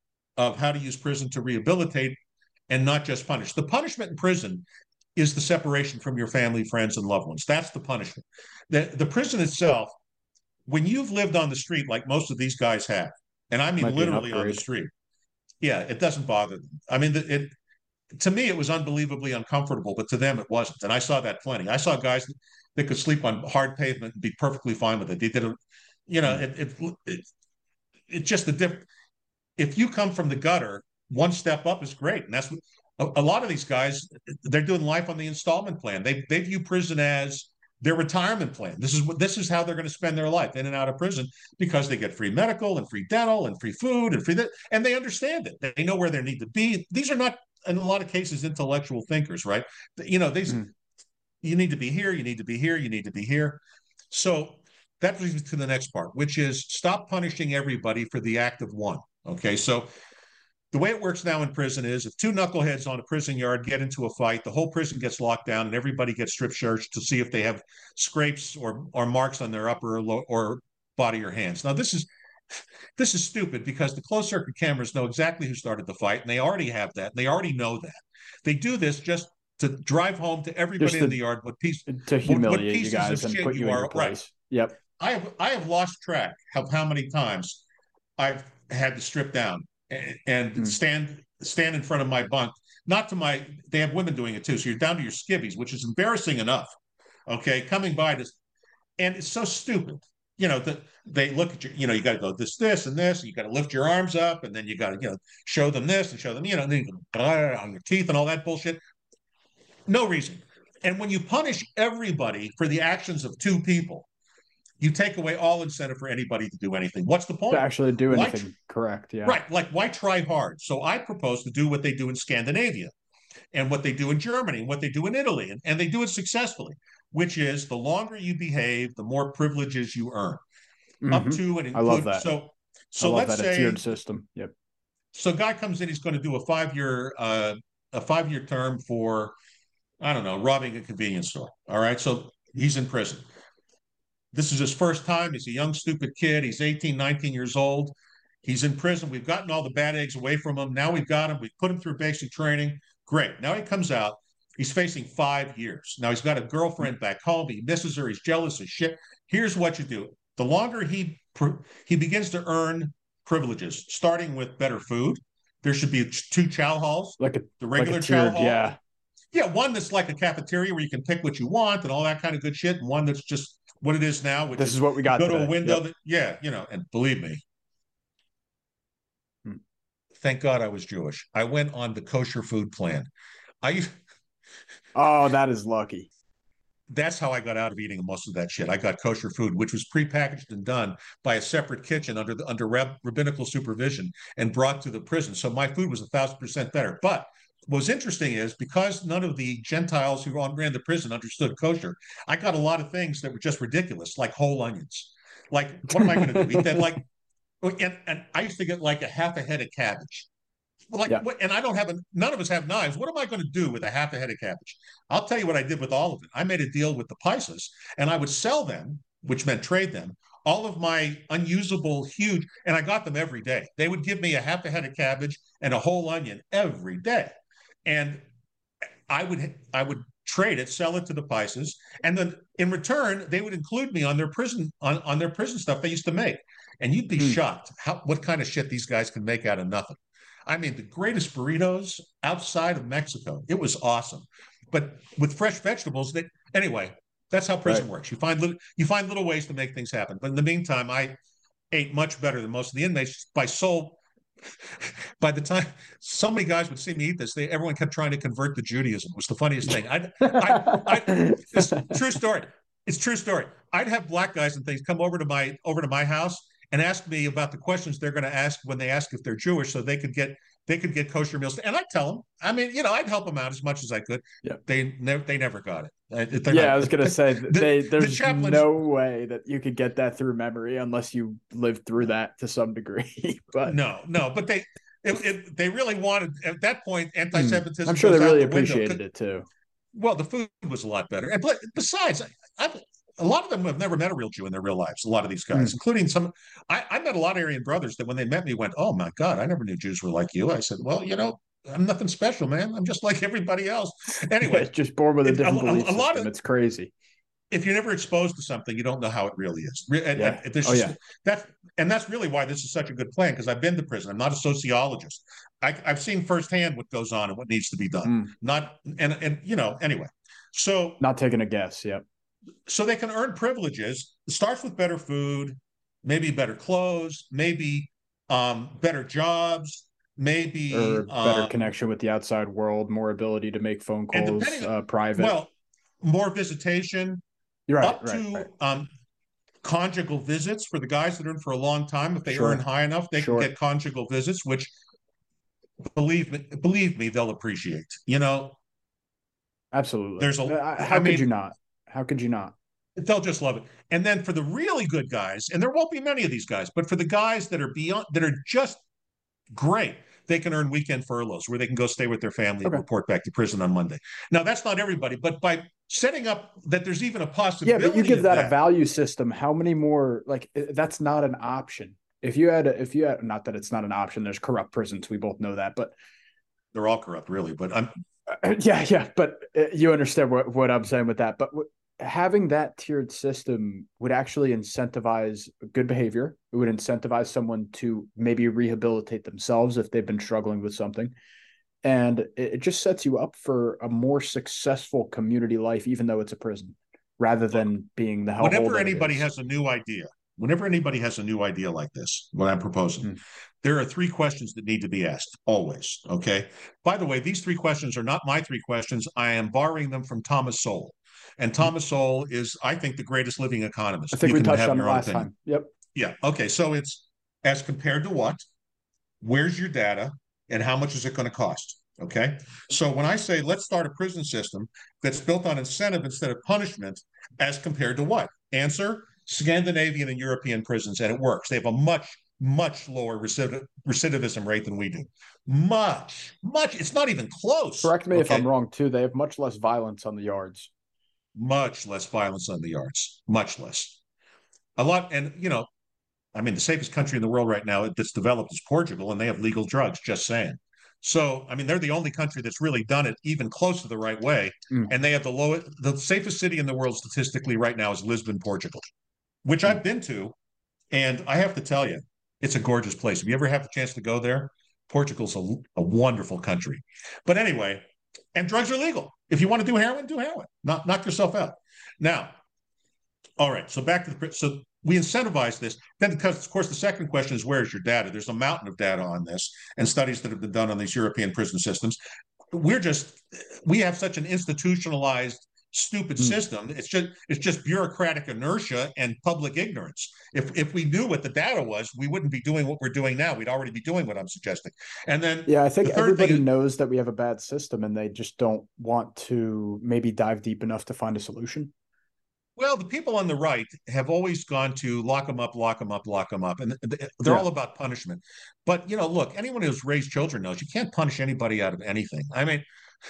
of how to use prison to rehabilitate and not just punish. The punishment in prison is the separation from your family, friends, and loved ones. That's the punishment. The, the prison itself, when you've lived on the street like most of these guys have, and I mean Might literally on the street, yeah, it doesn't bother them. I mean, it to me, it was unbelievably uncomfortable, but to them, it wasn't. And I saw that plenty. I saw guys that, that could sleep on hard pavement and be perfectly fine with it. They did it. You know, it, it, it, it's just the different. If you come from the gutter, one step up is great. And that's what a, a lot of these guys, they're doing life on the installment plan. They, they view prison as their retirement plan. This is what, this is how they're going to spend their life in and out of prison because they get free medical and free dental and free food and free that. And they understand it. They know where they need to be. These are not, in a lot of cases, intellectual thinkers, right? You know, these, mm. you need to be here. You need to be here. You need to be here. So, that brings me to the next part, which is stop punishing everybody for the act of one. Okay, so the way it works now in prison is if two knuckleheads on a prison yard get into a fight, the whole prison gets locked down and everybody gets strip searched to see if they have scrapes or, or marks on their upper or, low, or body or hands. Now, this is this is stupid because the closed circuit cameras know exactly who started the fight, and they already have that. And they already know that. They do this just to drive home to everybody to, in the yard what piece to humiliate what pieces you guys of and shit put you, you in are. your place. Right. Yep. I have I have lost track of how many times I've had to strip down and, and mm. stand stand in front of my bunk. Not to my, they have women doing it too. So you're down to your skivvies, which is embarrassing enough. Okay, coming by this, and it's so stupid. You know that they look at you. You know you got to go this, this, and this. And you got to lift your arms up, and then you got to you know show them this and show them you know and then you go on your teeth and all that bullshit. No reason. And when you punish everybody for the actions of two people, you take away all incentive for anybody to do anything. What's the point? To actually do anything why, correct, yeah. Right, like why try hard? So I propose to do what they do in Scandinavia and what they do in Germany and what they do in Italy, and, and they do it successfully, which is the longer you behave, the more privileges you earn. Mm-hmm. Up to and include. I love that. So, so I love let's that. say a tiered system. Yep. So guy comes in, he's going to do a five-year uh, a five-year term for, I don't know, robbing a convenience store. All right, so he's in prison. This is his first time. He's a young, stupid kid. He's eighteen, nineteen years old. He's in prison. We've gotten all the bad eggs away from him. Now we've got him. We've put him through basic training. Great. Now he comes out. He's facing five years. Now he's got a girlfriend back home. He misses her. He's jealous as shit. Here's what you do. The longer he he begins to earn privileges, starting with better food. There should be two chow halls. Like a, the regular like a chow tiered, hall. Yeah. Yeah, one that's like a cafeteria where you can pick what you want and all that kind of good shit, and one that's just what it is now. Which this is, is what we got. Go today. to a window. Yep. That, yeah, you know, and believe me, hmm. thank God I was Jewish. I went on the kosher food plan. I. Oh, that is lucky. That's how I got out of eating most of that shit. I got kosher food, which was prepackaged and done by a separate kitchen under the under rab, rabbinical supervision and brought to the prison. So my food was a thousand percent better. But what's interesting is because none of the Gentiles who ran the prison understood kosher, I got a lot of things that were just ridiculous, like whole onions. Like, what am I going to do? Eat that? Like, and, and I used to get like a half a head of cabbage. Like, yeah. what, and I don't have a, none of us have knives. What am I going to do with a half a head of cabbage? I'll tell you what I did with all of it. I made a deal with the Paisas, and I would sell them, which meant trade them, all of my unusable, huge, and I got them every day. They would give me a half a head of cabbage and a whole onion every day. And I would I would trade it, sell it to the Paisas, and then in return, they would include me on their prison on, on their prison stuff they used to make. And you'd be mm. shocked how what kind of shit these guys can make out of nothing. I mean, the greatest burritos outside of Mexico. It was awesome. But with fresh vegetables, they anyway, That's how prison Right. works. You find little, you find little ways to make things happen. But in the meantime, I ate much better than most of the inmates by soul. By the time so many guys would see me eat this, they everyone kept trying to convert to Judaism. It was the funniest thing. I, I, I, it's true story. It's true story. I'd have black guys and things come over to my over to my house and ask me about the questions they're going to ask when they ask if they're Jewish, so they could get they could get kosher meals. And I'd tell them. I mean, you know, I'd help them out as much as I could. Yeah. They never they never got it. They're yeah, not, I was gonna say they. There's the chaplains, no way that you could get that through memory unless you lived through that to some degree. But no, no, but they. It, it, they really wanted at that point anti-Semitism. I'm sure they really the appreciated window. it too. Well, the food was a lot better, and besides, I've, a lot of them have never met a real Jew in their real lives. A lot of these guys, mm. including some, I, I met a lot of Aryan brothers that when they met me went, "Oh my God, I never knew Jews were like you." I said, "Well, you know, I'm nothing special, man. I'm just like everybody else." Anyway, yeah, just born with a different it, belief a, a, a system. Of, it's crazy. If you're never exposed to something, you don't know how it really is. And, yeah. and, oh, yeah. That's, and that's really why this is such a good plan, because I've been to prison. I'm not a sociologist. I, I've seen firsthand what goes on and what needs to be done. Mm. Not and and you know anyway. So not taking a guess. Yeah. So they can earn privileges. It starts with better food, maybe better clothes, maybe um, better jobs, maybe or better um, connection with the outside world, more ability to make phone calls uh, private. Well, more visitation. You're right. Up right, to right. Um, conjugal visits for the guys that are in for a long time. If they sure. earn high enough, they sure. can get conjugal visits, which believe me, believe me, they'll appreciate. You know, absolutely. There's a how I could mean, you not? How could you not? They'll just love it. And then for the really good guys, and there won't be many of these guys, but for the guys that are beyond, that are just great, they can earn weekend furloughs where they can go stay with their family okay. and report back to prison on Monday. Now, that's not everybody, but by setting up that there's even a possibility. Yeah, but you give that, that a value system. How many more, like, that's not an option. If you had, if you had, not that it's not an option, there's corrupt prisons. We both know that, but they're all corrupt, really. But I'm, uh, yeah, yeah. But you understand what, what I'm saying with that. But w- having that tiered system would actually incentivize good behavior. It would incentivize someone to maybe rehabilitate themselves if they've been struggling with something. And it just sets you up for a more successful community life, even though it's a prison, rather than being the hellhole. Whenever anybody has a new idea, whenever anybody has a new idea like this, what I'm proposing, mm. there are three questions that need to be asked always. Okay. By the way, these three questions are not my three questions. I am borrowing them from Thomas Sowell. And Thomas Sowell is, I think, the greatest living economist. I think you we touched on it last opinion. time. Yep. Yeah. Okay. So it's as compared to what? Where's your data? And how much is it going to cost? Okay. So when I say let's start a prison system that's built on incentive instead of punishment, as compared to what? Answer: Scandinavian and European prisons, and it works. They have a much, much lower recidiv- recidivism rate than we do. Much, much. It's not even close. Correct me okay? if I'm wrong, too. They have much less violence on the yards. Much less violence on the yards. Much less. A lot. And, you know, I mean, the safest country in the world right now that's developed is Portugal, and they have legal drugs, just saying. So, I mean, they're the only country that's really done it even close to the right way. Mm. And they have the lowest, the safest city in the world statistically right now is Lisbon, Portugal, which mm. I've been to. And I have to tell you, it's a gorgeous place. If you ever have the chance to go there, Portugal's a, a wonderful country. But anyway, and drugs are legal. If you want to do heroin, do heroin. Knock, knock yourself out. Now, all right, so back to the, so we incentivize this. Then, because of course, the second question is, where's your data? There's a mountain of data on this and studies that have been done on these European prison systems. We're just, we have such an institutionalized, stupid mm. system. It's just, it's just bureaucratic inertia and public ignorance. If if we knew what the data was, we wouldn't be doing what we're doing now. We'd already be doing what I'm suggesting. And then, yeah, I think everybody is, knows that we have a bad system, and they just don't want to maybe dive deep enough to find a solution. Well, the people on the right have always gone to lock them up, lock them up, lock them up. And they're yeah. all about punishment. But, you know, look, anyone who's raised children knows you can't punish anybody out of anything. I mean,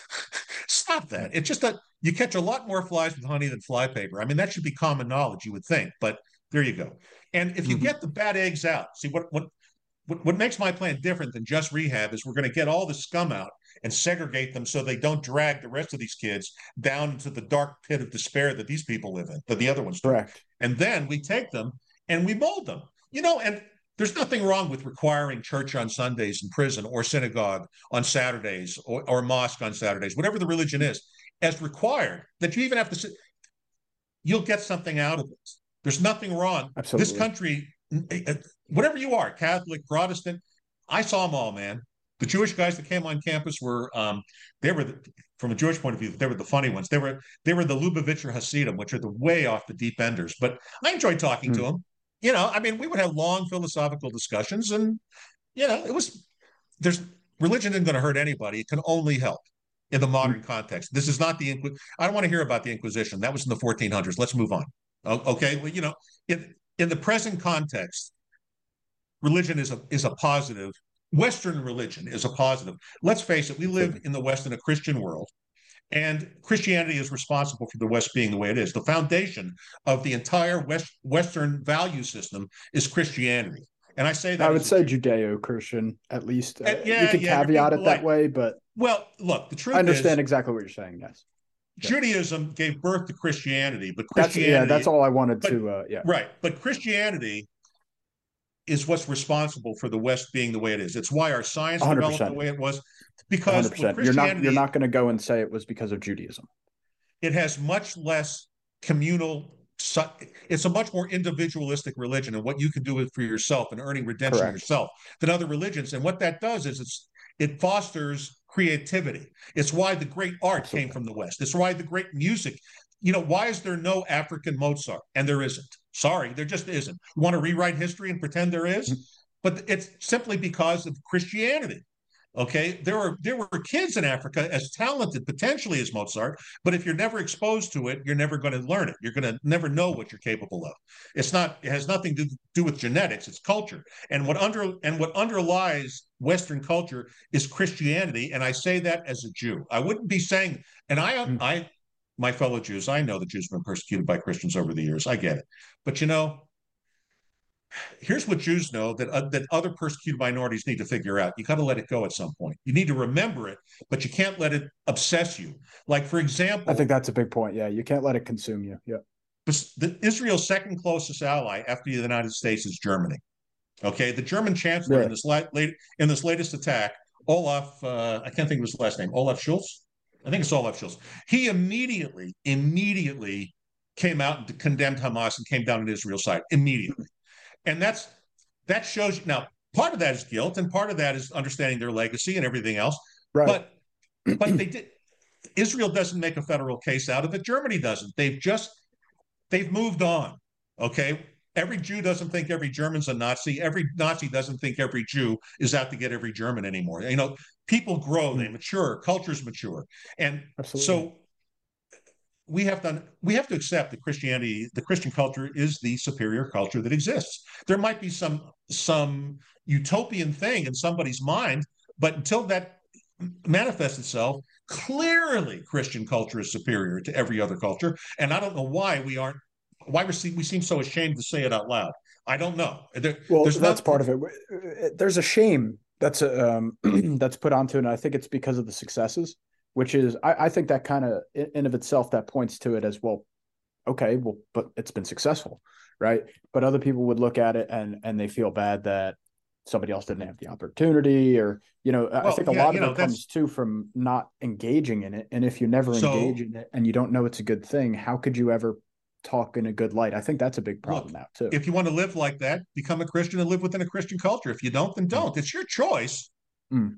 stop that. It's just that you catch a lot more flies with honey than flypaper. I mean, that should be common knowledge, you would think. But there you go. And if you mm-hmm. get the bad eggs out, see, what, what, what, what makes my plan different than just rehab is we're going to get all the scum out and segregate them so they don't drag the rest of these kids down into the dark pit of despair that these people live in, that the other ones do. Correct. And then we take them and we mold them. You know, and there's nothing wrong with requiring church on Sundays in prison, or synagogue on Saturdays, or, or mosque on Saturdays, whatever the religion is, as required, that you even have to sit. you'll get something out of it. There's nothing wrong. Absolutely. This country, whatever you are, Catholic, Protestant, I saw them all, man. The Jewish guys that came on campus were, um, they were, the, from a Jewish point of view, they were the funny ones. They were, they were the Lubavitcher Hasidim, which are the way off the deep enders. But I enjoyed talking mm. to them. You know, I mean, we would have long philosophical discussions, and you know, it was there's religion isn't going to hurt anybody. It can only help in the modern mm. context. This is not the I don't want to hear about the Inquisition. That was in the fourteen hundreds. Let's move on. Okay, well, you know, in in the present context, religion is a is a positive. Western religion is a positive. Let's face it, we live in the West in a Christian world, and Christianity is responsible for the West being the way it is. The foundation of the entire West, Western value system is Christianity. And I say that I would say Judeo-Christian, at least. Uh, yeah, you could yeah, caveat it that way, but well, look, the truth I understand is, exactly what you're saying. Yes, Judaism gave birth to Christianity, but Christianity, that's, yeah, that's all I wanted but, to. Uh, yeah, right. But Christianity is what's responsible for the West being the way it is. It's why our science one hundred percent developed the way it was. Because you're not you're not going to go and say it was because of Judaism. It has much less communal. It's a much more individualistic religion, and what you can do for yourself and earning redemption Correct. yourself than other religions. And what that does is it's it fosters creativity. It's why the great art Absolutely. Came from the West. It's why the great music. You know, why is there no African Mozart? And there isn't. Sorry, there just isn't. You want to rewrite history and pretend there is? Mm-hmm. But it's simply because of Christianity. Okay, there were there were kids in Africa as talented potentially as Mozart, but if you're never exposed to it, you're never going to learn it. You're going to never know what you're capable of. It's not. It has nothing to do with genetics. It's culture, and what under and what underlies Western culture is Christianity. And I say that as a Jew. I wouldn't be saying. And I mm. I my fellow Jews, I know that Jews have been persecuted by Christians over the years. I get it, but you know. Here's what Jews know that uh, that other persecuted minorities need to figure out. You got to let it go at some point. You need to remember it, but you can't let it obsess you. Like, for example, I think that's a big point. Yeah, you can't let it consume you. Yeah. The, Israel's second closest ally after the United States is Germany. Okay, the German chancellor yeah. in this la- late in this latest attack, Olaf, uh, I can't think of his last name, Olaf Scholz. I think it's Olaf Scholz. He immediately, immediately came out and condemned Hamas and came down on Israel's side immediately. And that's that shows you now. Part of that is guilt, and part of that is understanding their legacy and everything else. Right. But but they did. Israel doesn't make a federal case out of it. Germany doesn't. They've just they've moved on. Okay. Every Jew doesn't think every German's a Nazi. Every Nazi doesn't think every Jew is out to get every German anymore. You know, people grow, they mature, cultures mature, and Absolutely. so. We have to we have to accept that Christianity, the Christian culture, is the superior culture that exists. There might be some some utopian thing in somebody's mind, but until that manifests itself, clearly Christian culture is superior to every other culture. And I don't know why we aren't why we seem we seem so ashamed to say it out loud. I don't know. There, well, that's not, part of it. There's a shame that's a, um, that's put onto it, and I think it's because of the successes. Which is, I, I think that kind of in of itself, that points to it as well. Okay, well, but it's been successful, right? But other people would look at it and and they feel bad that somebody else didn't have the opportunity, or you know, well, I think a yeah, lot of know, it comes too from not engaging in it. And if you never so, engage in it and you don't know it's a good thing, how could you ever talk in a good light? I think that's a big problem look, now too. If you want to live like that, become a Christian and live within a Christian culture. If you don't, then don't. Mm. It's your choice. Mm.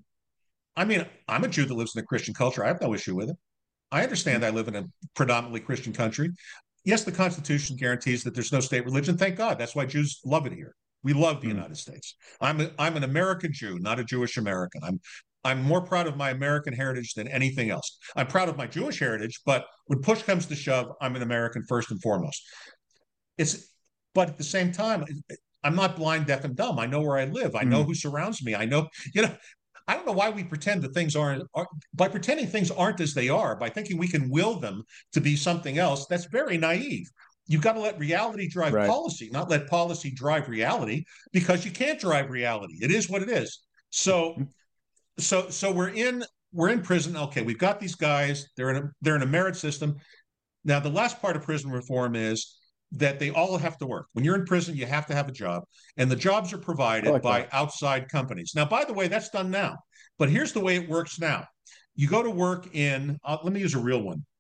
I mean, I'm a Jew that lives in a Christian culture. I have no issue with it. I understand I live in a predominantly Christian country. Yes, the Constitution guarantees that there's no state religion. Thank God. That's why Jews love it here. We love the mm. United States. I'm a, I'm an American Jew, not a Jewish American. I'm I'm more proud of my American heritage than anything else. I'm proud of my Jewish heritage, but when push comes to shove, I'm an American first and foremost. It's, but at the same time, I'm not blind, deaf, and dumb. I know where I live. I mm. know who surrounds me. I know, you know. I don't know why we pretend that things aren't, are, by pretending things aren't as they are, by thinking we can will them to be something else. That's very naive. You've got to let reality drive right. policy, not let policy drive reality, because you can't drive reality. It is what it is. So, so, so we're in, we're in prison. Okay. We've got these guys, they're in a, they're in a merit system. Now, the last part of prison reform is that they all have to work. When you're in prison, you have to have a job, and the jobs are provided like by that. outside companies. Now, by the way, that's done now, but here's the way it works now. You go to work in, uh, let me use a real one.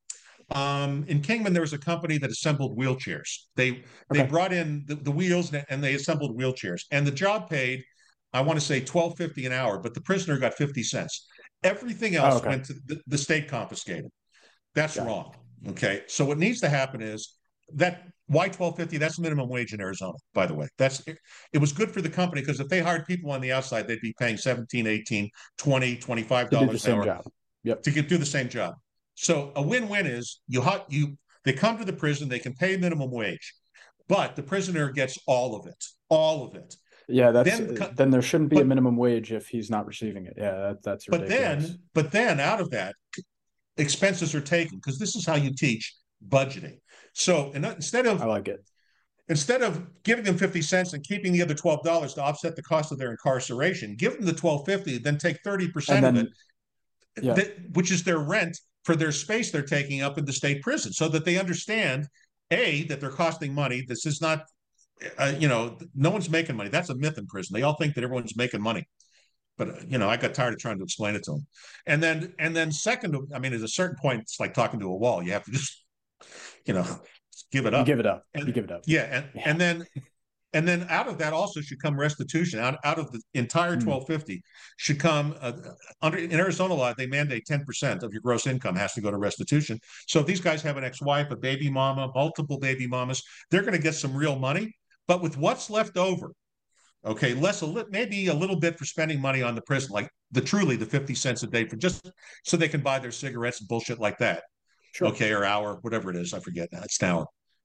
Um, in Kingman, there was a company that assembled wheelchairs. They they Okay. brought in the, the wheels and they assembled wheelchairs. And the job paid, I want to say twelve fifty an hour, but the prisoner got fifty cents. Everything Oh, else okay. went to the, the state confiscated. That's Got it. wrong. Okay. So what needs to happen is that why twelve fifty? That's the minimum wage in Arizona, by the way. That's it, it was good for the company because if they hired people on the outside, they'd be paying seventeen, eighteen, twenty, twenty-five To do the dollars an same hour job. Yep. to get, do the same job. So a win-win is you hot you they come to the prison, they can pay minimum wage, but the prisoner gets all of it, all of it. Yeah, that's Then, uh, then there shouldn't be but, a minimum wage if he's not receiving it. Yeah, that, that's but ridiculous. then, but then out of that, expenses are taken because this is how you teach budgeting. So and instead of I like it. instead of giving them fifty cents and keeping the other twelve dollars to offset the cost of their incarceration, give them the twelve fifty, then take thirty percent of it, yeah. that, which is their rent for their space they're taking up in the state prison, so that they understand, A, that they're costing money. This is not, uh, you know, no one's making money. That's a myth in prison. They all think that everyone's making money. But, uh, you know, I got tired of trying to explain it to them. And then, and then second, I mean, at a certain point, it's like talking to a wall. You have to just, you know, give it up. You give it up. And, you give it up. Yeah. And, yeah. and then, and then out of that also should come restitution. Out, out of the entire twelve fifty mm. should come uh, under in Arizona law. They mandate ten percent of your gross income has to go to restitution. So if these guys have an ex-wife, a baby mama, multiple baby mamas, they're going to get some real money. But with what's left over, okay, less a li- maybe a little bit for spending money on the prison, like the truly the fifty cents a day for just so they can buy their cigarettes and bullshit like that. Sure. Okay, or hour, whatever it is, I forget now. It's an hour.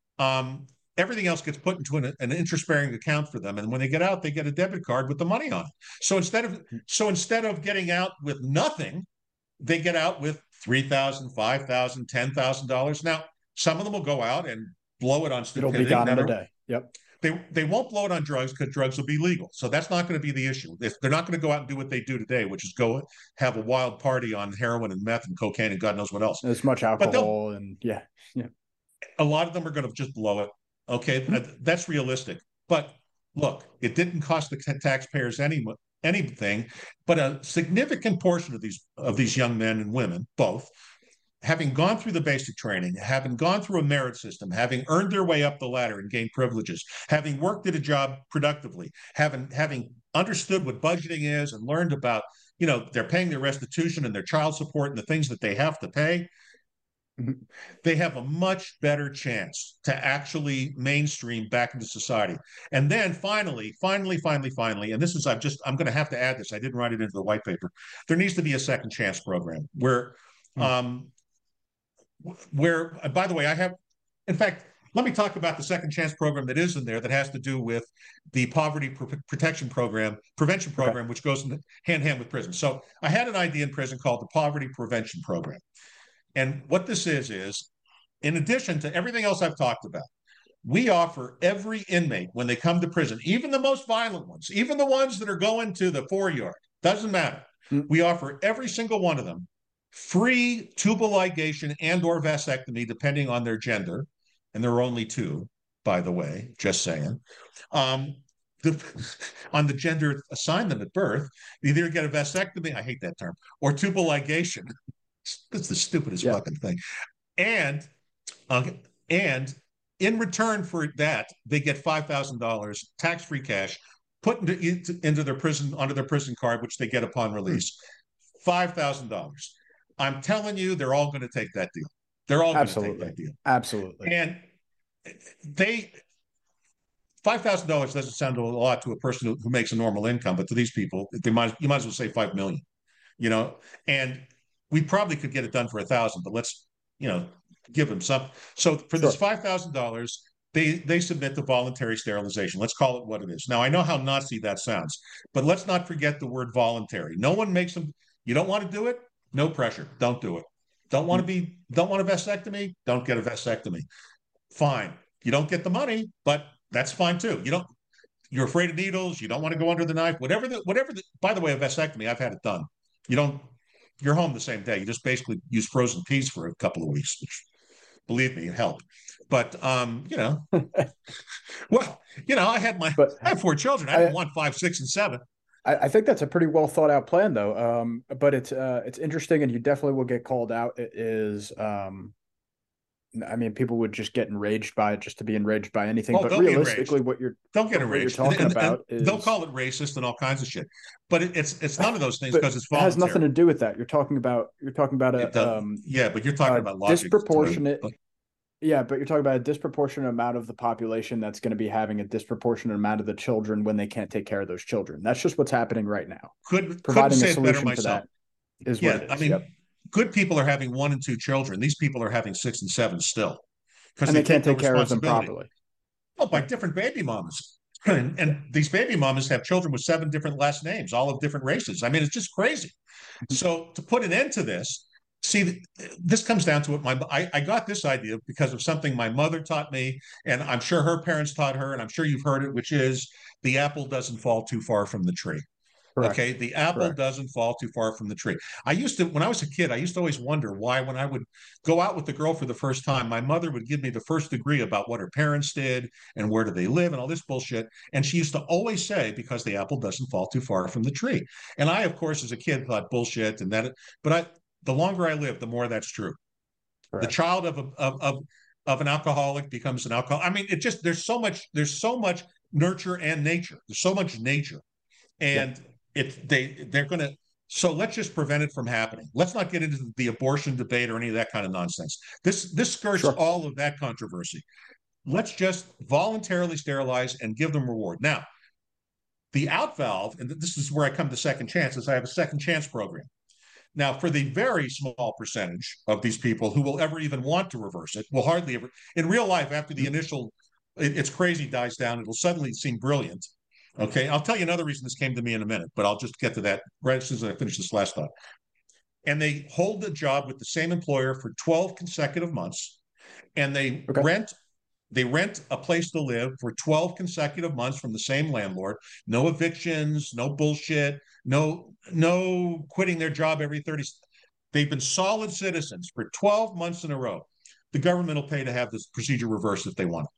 Um, everything else gets put into an, an interest-bearing account for them, and when they get out, they get a debit card with the money on it. So instead of so instead of getting out with nothing, they get out with three thousand, five thousand, ten thousand dollars. Now, some of them will go out and blow it on stupidity. It'll be gone in a day. Yep. They they won't blow it on drugs because drugs will be legal. So that's not going to be the issue. If they're not going to go out and do what they do today, which is go have a wild party on heroin and meth and cocaine and God knows what else. As much alcohol and yeah, yeah. A lot of them are going to just blow it. Okay, mm-hmm. That's realistic. But look, it didn't cost the taxpayers any anything, but a significant portion of these of these young men and women, both, having gone through the basic training, having gone through a merit system, having earned their way up the ladder and gained privileges, having worked at a job productively, having having understood what budgeting is and learned about, you know, they're paying their restitution and their child support and the things that they have to pay. They have a much better chance to actually mainstream back into society. And then finally, finally, finally, finally, and this is, I've just, I'm going to have to add this. I didn't write it into the white paper. There needs to be a second chance program where, mm. um, where, by the way, I have, in fact, let me talk about the second chance program that is in there that has to do with the poverty pr- protection program, prevention program, okay. which goes hand in hand with prison. So I had an idea in prison called the poverty prevention program. And what this is, is in addition to everything else I've talked about, we offer every inmate when they come to prison, even the most violent ones, even the ones that are going to the four yard, doesn't matter. Mm-hmm. We offer every single one of them free tubal ligation and or vasectomy, depending on their gender. And there are only two, by the way, just saying. Um, the, on the gender assigned them at birth, you either get a vasectomy, I hate that term, or tubal ligation. That's the stupidest yeah. fucking thing. And uh, and in return for that, they get five thousand dollars tax-free cash put into, into their prison, onto their prison card, which they get upon release. five thousand dollars. I'm telling you, they're all going to take that deal. They're all going to take that deal. Absolutely. And they, five thousand dollars doesn't sound a lot to a person who, who makes a normal income, but to these people, they might, you might as well say five million, you know, and we probably could get it done for a thousand, but let's, you know, give them some. So for this five thousand dollars, they they submit the voluntary sterilization. Let's call it what it is. Now, I know how Nazi that sounds, but let's not forget the word voluntary. No one makes them. You don't want to do it? No pressure. Don't do it. Don't want to be, don't want a vasectomy? Don't get a vasectomy. Fine. You don't get the money, but that's fine too. You don't, you're afraid of needles. You don't want to go under the knife, whatever the, whatever the, by the way, a vasectomy, I've had it done. You don't, you're home the same day. You just basically use frozen peas for a couple of weeks, which, believe me, it helped. But, um, you know, well, you know, I had my, but I have four children. I, I didn't want five, six, and seven. I, I think that's a pretty well thought out plan, though. Um, but it's uh, it's interesting, and you definitely will get called out. It is um, I mean, people would just get enraged by it just to be enraged by anything. Oh, but they'll be realistically, enraged. what you're They'll get what you're enraged. talking And, and about is they'll call it racist and all kinds of shit. But it, it's it's none of those things but because it's it has nothing voluntary. to do with that. You're talking about you're talking about It a does, um yeah, but you're talking a about logic. disproportionate. To, Yeah, but you're talking about a disproportionate amount of the population that's going to be having a disproportionate amount of the children when they can't take care of those children. That's just what's happening right now. could couldn't Providing a say it better solution to myself. that is what Yeah, it I is. mean, Yep. good people are having one and two children. These people are having six and seven still because And they they can't take no take care of them responsibility. properly. Oh, by Yep. different baby mamas. And, and Yeah. these baby mamas have children with seven different last names, all of different races. I mean, it's just crazy. So to put an end to this, see, this comes down to what my I, I got this idea because of something my mother taught me, and I'm sure her parents taught her, and I'm sure you've heard it, which is the apple doesn't fall too far from the tree. Okay, Correct. the apple Correct. doesn't fall too far from the tree. I used to, when I was a kid, I used to always wonder why, when I would go out with the girl for the first time, my mother would give me the first degree about what her parents did and where do they live and all this bullshit. And she used to always say, because the apple doesn't fall too far from the tree. And I, of course, as a kid, thought bullshit and that, but I, the longer I live, the more that's true. The Correct. child of a, of, of of an alcoholic becomes an alcoholic. I mean, it just there's so much there's so much nurture and nature. There's so much nature, and Yep. it they they're going to. So let's just prevent it from happening. Let's not get into the abortion debate or any of that kind of nonsense. This this skirts Sure. all of that controversy. Let's just voluntarily sterilize and give them reward. Now, the out valve, and this is where I come to second chances. I have a second chance program. Now, for the very small percentage of these people who will ever even want to reverse it, will hardly ever, in real life, after the initial, it, it's crazy dies down, it'll suddenly seem brilliant. Okay, I'll tell you another reason this came to me in a minute, but I'll just get to that right as soon as I finish this last thought. And they hold the job with the same employer for twelve consecutive months, and they Okay. rent they rent a place to live for twelve consecutive months from the same landlord. No evictions, no bullshit, no no quitting their job every thirty. They've been solid citizens for twelve months in a row. The government will pay to have this procedure reversed if they want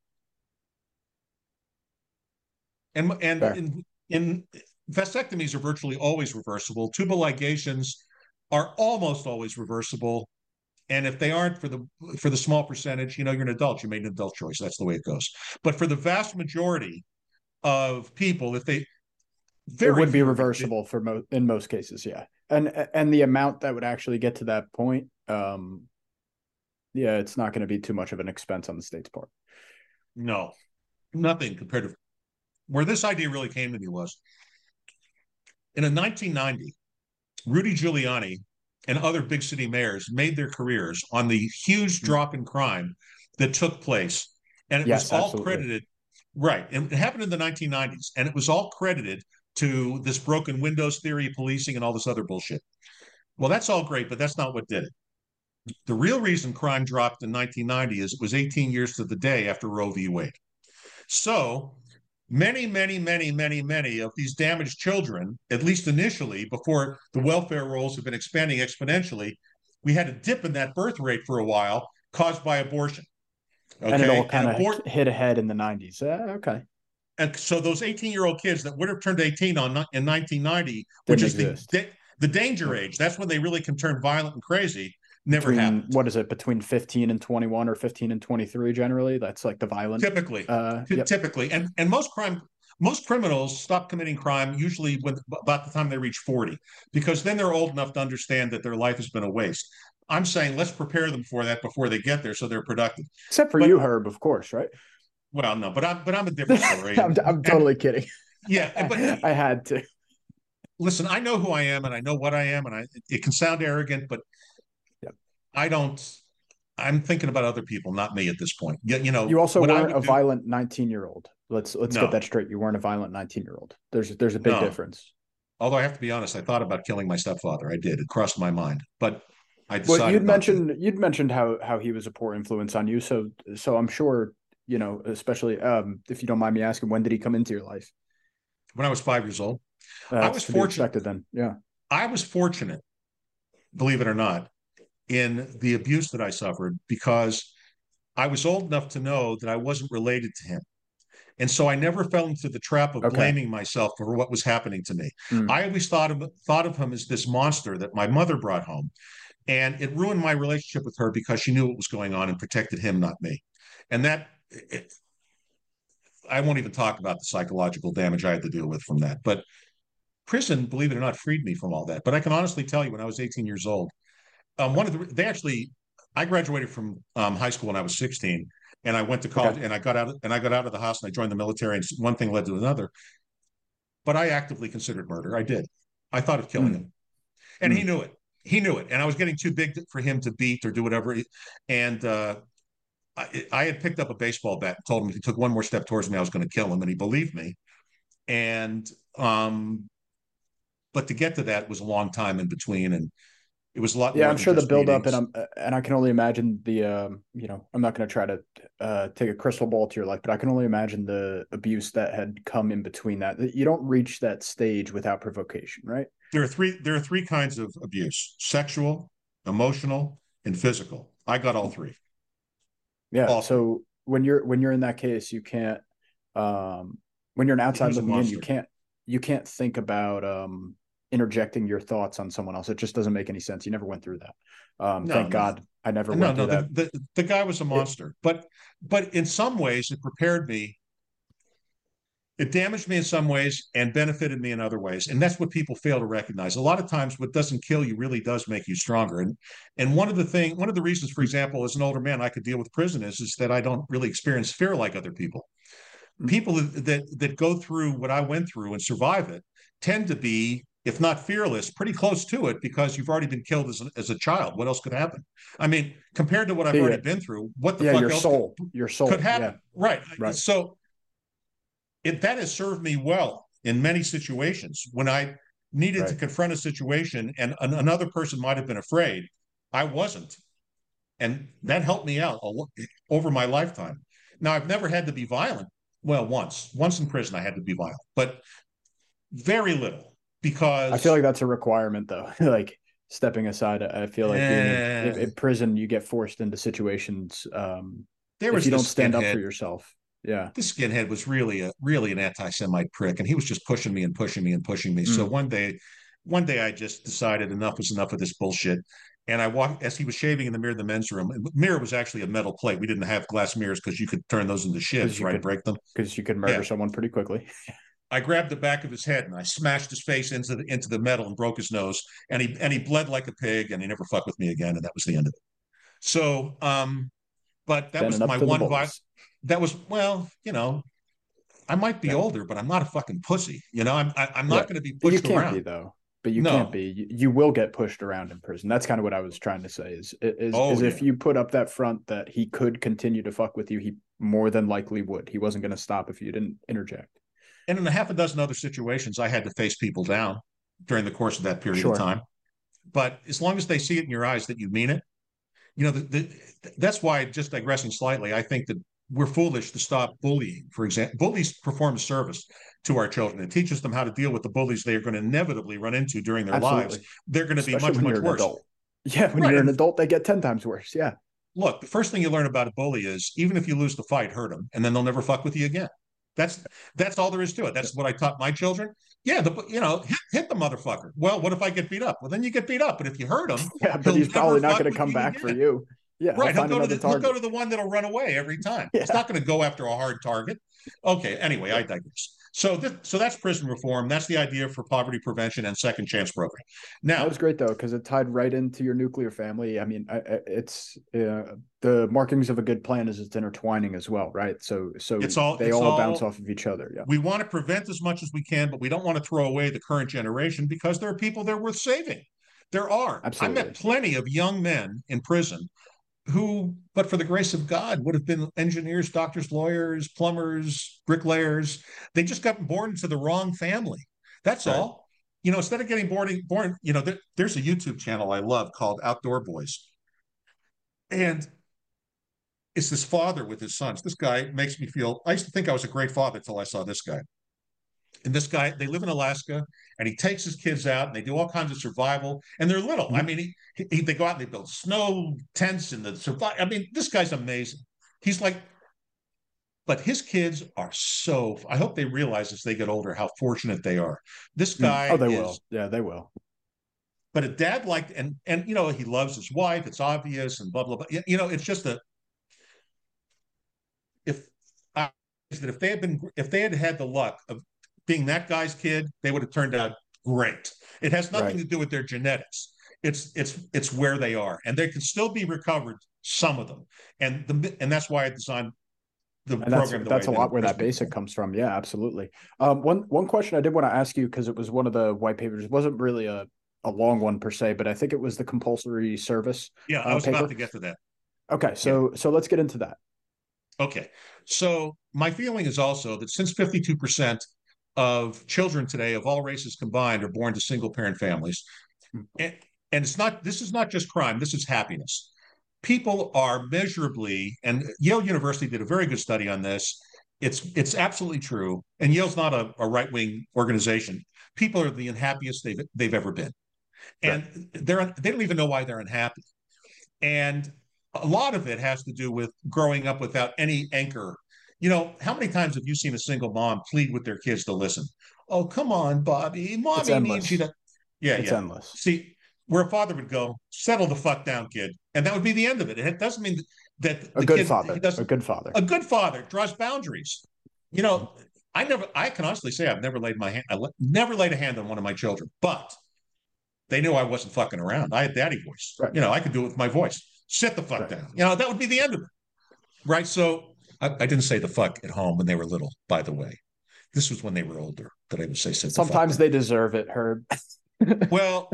it. And and Fair. in, in vasectomies are virtually always reversible. Tubal ligations are almost always reversible. And if they aren't, for the for the small percentage, you know, you're an adult, you made an adult choice. That's the way it goes. But for the vast majority of people, if they It would be few, reversible for mo- in most cases, yeah. And and the amount that would actually get to that point, um, yeah, it's not going to be too much of an expense on the state's part. No, nothing compared to where this idea really came to me was in nineteen ninety, Rudy Giuliani and other big city mayors made their careers on the huge drop in crime that took place. And it Yes, was all absolutely. credited, right. And it happened in the nineteen nineties, and it was all credited to this broken windows theory, policing, and all this other bullshit. Well, that's all great, but that's not what did it. The real reason crime dropped in nineteen ninety is it was eighteen years to the day after Roe v. Wade. So many, many, many, many, many of these damaged children, at least initially, before the welfare rolls have been expanding exponentially, we had a dip in that birth rate for a while caused by abortion. Okay? And it all kind of abort- hit ahead in the nineties. Uh, okay. And so those eighteen-year-old kids that would have turned eighteen on in nineteen ninety, which Didn't is exist. the, the danger age, that's when they really can turn violent and crazy, never Between, happened. what is it, between fifteen and twenty-one or fifteen and twenty-three generally? That's like the violent. Typically, Uh, Ty- yep. typically, and and most crime, most criminals stop committing crime usually when about the time they reach forty, because then they're old enough to understand that their life has been a waste. I'm saying let's prepare them for that before they get there, so they're productive. Except for But- you, Herb, of course, right? Well, no, but I'm but I'm a different story. I'm, I'm totally kidding. Yeah, but I had to. listen, I know who I am and I know what I am, and I it can sound arrogant, but Yep. I don't. I'm thinking about other people, not me at this point. You, you know, You also what I weren't would a do- violent nineteen-year-old. Let's let's No. get that straight. You weren't a violent nineteen-year-old. There's there's a big No. difference. Although I have to be honest, I thought about killing my stepfather. I did. It crossed my mind, but I decided. Well, you'd not to. mentioned you'd mentioned how how he was a poor influence on you. So so I'm sure, you know, especially um, if you don't mind me asking, when did he come into your life? When I was five years old. Uh, I that's was to be fortunate. expected then. Yeah. I was fortunate, believe it or not, in the abuse that I suffered because I was old enough to know that I wasn't related to him. And so I never fell into the trap of Okay. blaming myself for what was happening to me. Mm. I always thought of thought of him as this monster that my mother brought home. And it ruined my relationship with her because she knew what was going on and protected him, not me. And that, it, I won't even talk about the psychological damage I had to deal with from that. But prison, believe it or not, freed me from all that. But I can honestly tell you, when I was eighteen years old, um, one of the, they actually, I graduated from um, high school when I was sixteen, and I went to college, Okay. and I got out, and I got out of the house, and I joined the military, and one thing led to another. But I actively considered murder. I did. I thought of killing Mm, him, and he mm. knew it. He knew it, and I was getting too big for him to beat or do whatever. And uh, I, I had picked up a baseball bat and told him if he took one more step towards me, I was going to kill him, and he believed me. And um, but to get to that was a long time in between, and it was a lot Yeah, more I'm than sure the just build up, and meetings. I'm and I can only imagine the um, you know, I'm not going to try to uh take a crystal ball to your life, but I can only imagine the abuse that had come in between that. You don't reach that stage without provocation, right? There are three. There are three kinds of abuse: sexual, emotional, and physical. I got all three. Yeah. All three. So when you're when you're in that case, you can't um when you're an He outside was a looking in, you monster. can't you can't think about um interjecting your thoughts on someone else. It just doesn't make any sense. You never went through that. Um, No, thank no, God I never no, went no. through The, that. the the guy was a It, monster. But but in some ways, it prepared me. It damaged me in some ways and benefited me in other ways. And that's what people fail to recognize. A lot of times what doesn't kill you really does make you stronger. And and one of the thing, one of the reasons, for example, as an older man, I could deal with prison is, is that I don't really experience fear like other people. People that that go through what I went through and survive it tend to be, if not fearless, pretty close to it because you've already been killed as a, as a child. What else could happen? I mean, compared to what I've yeah, already been through, what the yeah, fuck your else could, soul, your could soul. Yeah, happen? Right. right. So it that has served me well in many situations when I needed to Right. confront a situation and an, another person might have been afraid. I wasn't, and that helped me out a, over my lifetime. Now I've never had to be violent. Well, once, once in prison, I had to be violent, but very little I feel because like that's a requirement though. Like stepping aside, I feel like being in, in, eh, in prison, you get forced into situations. Um, there if was you don't this stand up for skinhead. yourself. Yeah. This skinhead was really a really an anti-Semite prick, and he was just pushing me and pushing me and pushing me. So Mm. one day, one day I just decided enough was enough of this bullshit. And I walked as he was shaving in the mirror in the men's room. The mirror was actually a metal plate. We didn't have glass mirrors because you could turn those into Because shivs, you right? could, Break them. because you could murder Yeah. someone pretty quickly. I grabbed the back of his head and I smashed his face into the into the metal and broke his nose. And he and he bled like a pig and he never fucked with me again. And that was the end of it. So um, but that Standing was up my to the one vi- bullies. that was well, you know, I might be Yeah. older, but I'm not a fucking pussy. You know, I'm I, I'm Yeah. not going to be You pushed can't be around. though, but you can't No. be. You, you will get pushed around in prison. That's kind of what I was trying to say is, is, Oh is if yeah. you put up that front that he could continue to fuck with you, he more than likely would. He wasn't going to stop if you didn't interject. And in a half a dozen other situations, I had to face people down during the course of that period of Sure. time. But as long as they see it in your eyes that you mean it, you know, the, the, that's why, just digressing slightly, I think that we're foolish to stop bullying. For example, bullies perform a service to our children. It teaches them how to deal with the bullies they are going to inevitably run into during their lives. Absolutely. They're going to be Especially much, when much you're an worse. adult. Yeah. When Right. you're an And adult, they get ten times worse. Yeah. look, the first thing you learn about a bully is even if you lose the fight, hurt them, and then they'll never fuck with you again. That's that's all there is to it. Yeah. That's what I taught my children. Yeah, the you know hit, hit the motherfucker. Well, what if I get beat up? Well, then you get beat up. But if you hurt him, Yeah. But he'll he's never probably not fuck going to with come you back for again. you. Yeah. He'll Right. He'll find go to another the he'll go target. to the one that'll run away every time. He's Yeah. not going to go after a hard target. Okay. Anyway, I Yeah. digress. So this, so that's prison reform. That's the idea for poverty prevention and second chance program. That Now, was great though, because it tied right into your nuclear family. I mean, I, I, it's uh, the markings of a good plan is it's intertwining as well, right? So, so it's all they it's all bounce all off of each other. Yeah, we want to prevent as much as we can, but we don't want to throw away the current generation because there are people there worth saving. There are. I met absolutely. plenty of young men in prison who, but for the grace of God, would have been engineers, doctors, lawyers, plumbers, bricklayers. They just got born into the wrong family. That's Right. all. You know, instead of getting born, born, you know, there, there's a YouTube channel I love called Outdoor Boys. And it's this father with his sons. This guy makes me feel, I used to think I was a great father until I saw this guy. And this guy, they live in Alaska, and he takes his kids out, and they do all kinds of survival. And they're little. I Mhm. mean, he, he they go out and they build snow tents and the survive. I mean, this guy's amazing. He's like, but his kids are so. I hope they realize as they get older how fortunate they are. This Mm. Oh, guy they is will. Yeah, they will. but a dad like, and and you know, he loves his wife. It's obvious, and blah blah blah. You know, it's just a if I that if they had been if they had had the luck of being that guy's kid, they would have turned out great. It has nothing Right. to do with their genetics. It's it's it's where they are, and they can still be recovered. Some of them, and the and that's why I designed the And that's program the that's way a I lot did. where that basic comes from. Yeah, absolutely. Um, one one question I did want to ask you, because it was one of the white papers. It wasn't really a a long one per se, but I think it was the compulsory service Yeah, I uh, was about paper. to get to that. Okay, Yeah. so so let's get into that. Okay. So my feeling is also that since fifty-two percent of children today of all races combined are born to single parent families, Hmm. and, and it's not, this is not just crime, this is happiness. People are measurably, and Yale University did a very good study on this. It's it's absolutely true. And Yale's not a, a right-wing organization. People are the unhappiest they've they've ever been. Right. And they're they don't even know why they're unhappy. And a lot of it has to do with growing up without any anchor. You know, how many times have you seen a single mom plead with their kids to listen? Oh, come on, Bobby. It's Mommy needs you endless. to. Yeah, It's yeah. endless. See, where a father would go, settle the fuck down, kid. And that would be the end of it. It doesn't mean that A the good kid, he father. A doesn't, good father. a good father draws boundaries. You know, I never, I can honestly say I've never laid my hand, I never laid a hand on one of my children, but they knew I wasn't fucking around. I had daddy voice. Right. You know, I could do it with my voice. Sit the fuck Right. down. You know, that would be the end of it. Right. So I, I didn't say the fuck at home when they were little, by the way. This was when they were older that I would say sit the fuck Sometimes down. they deserve it, Herb. Well,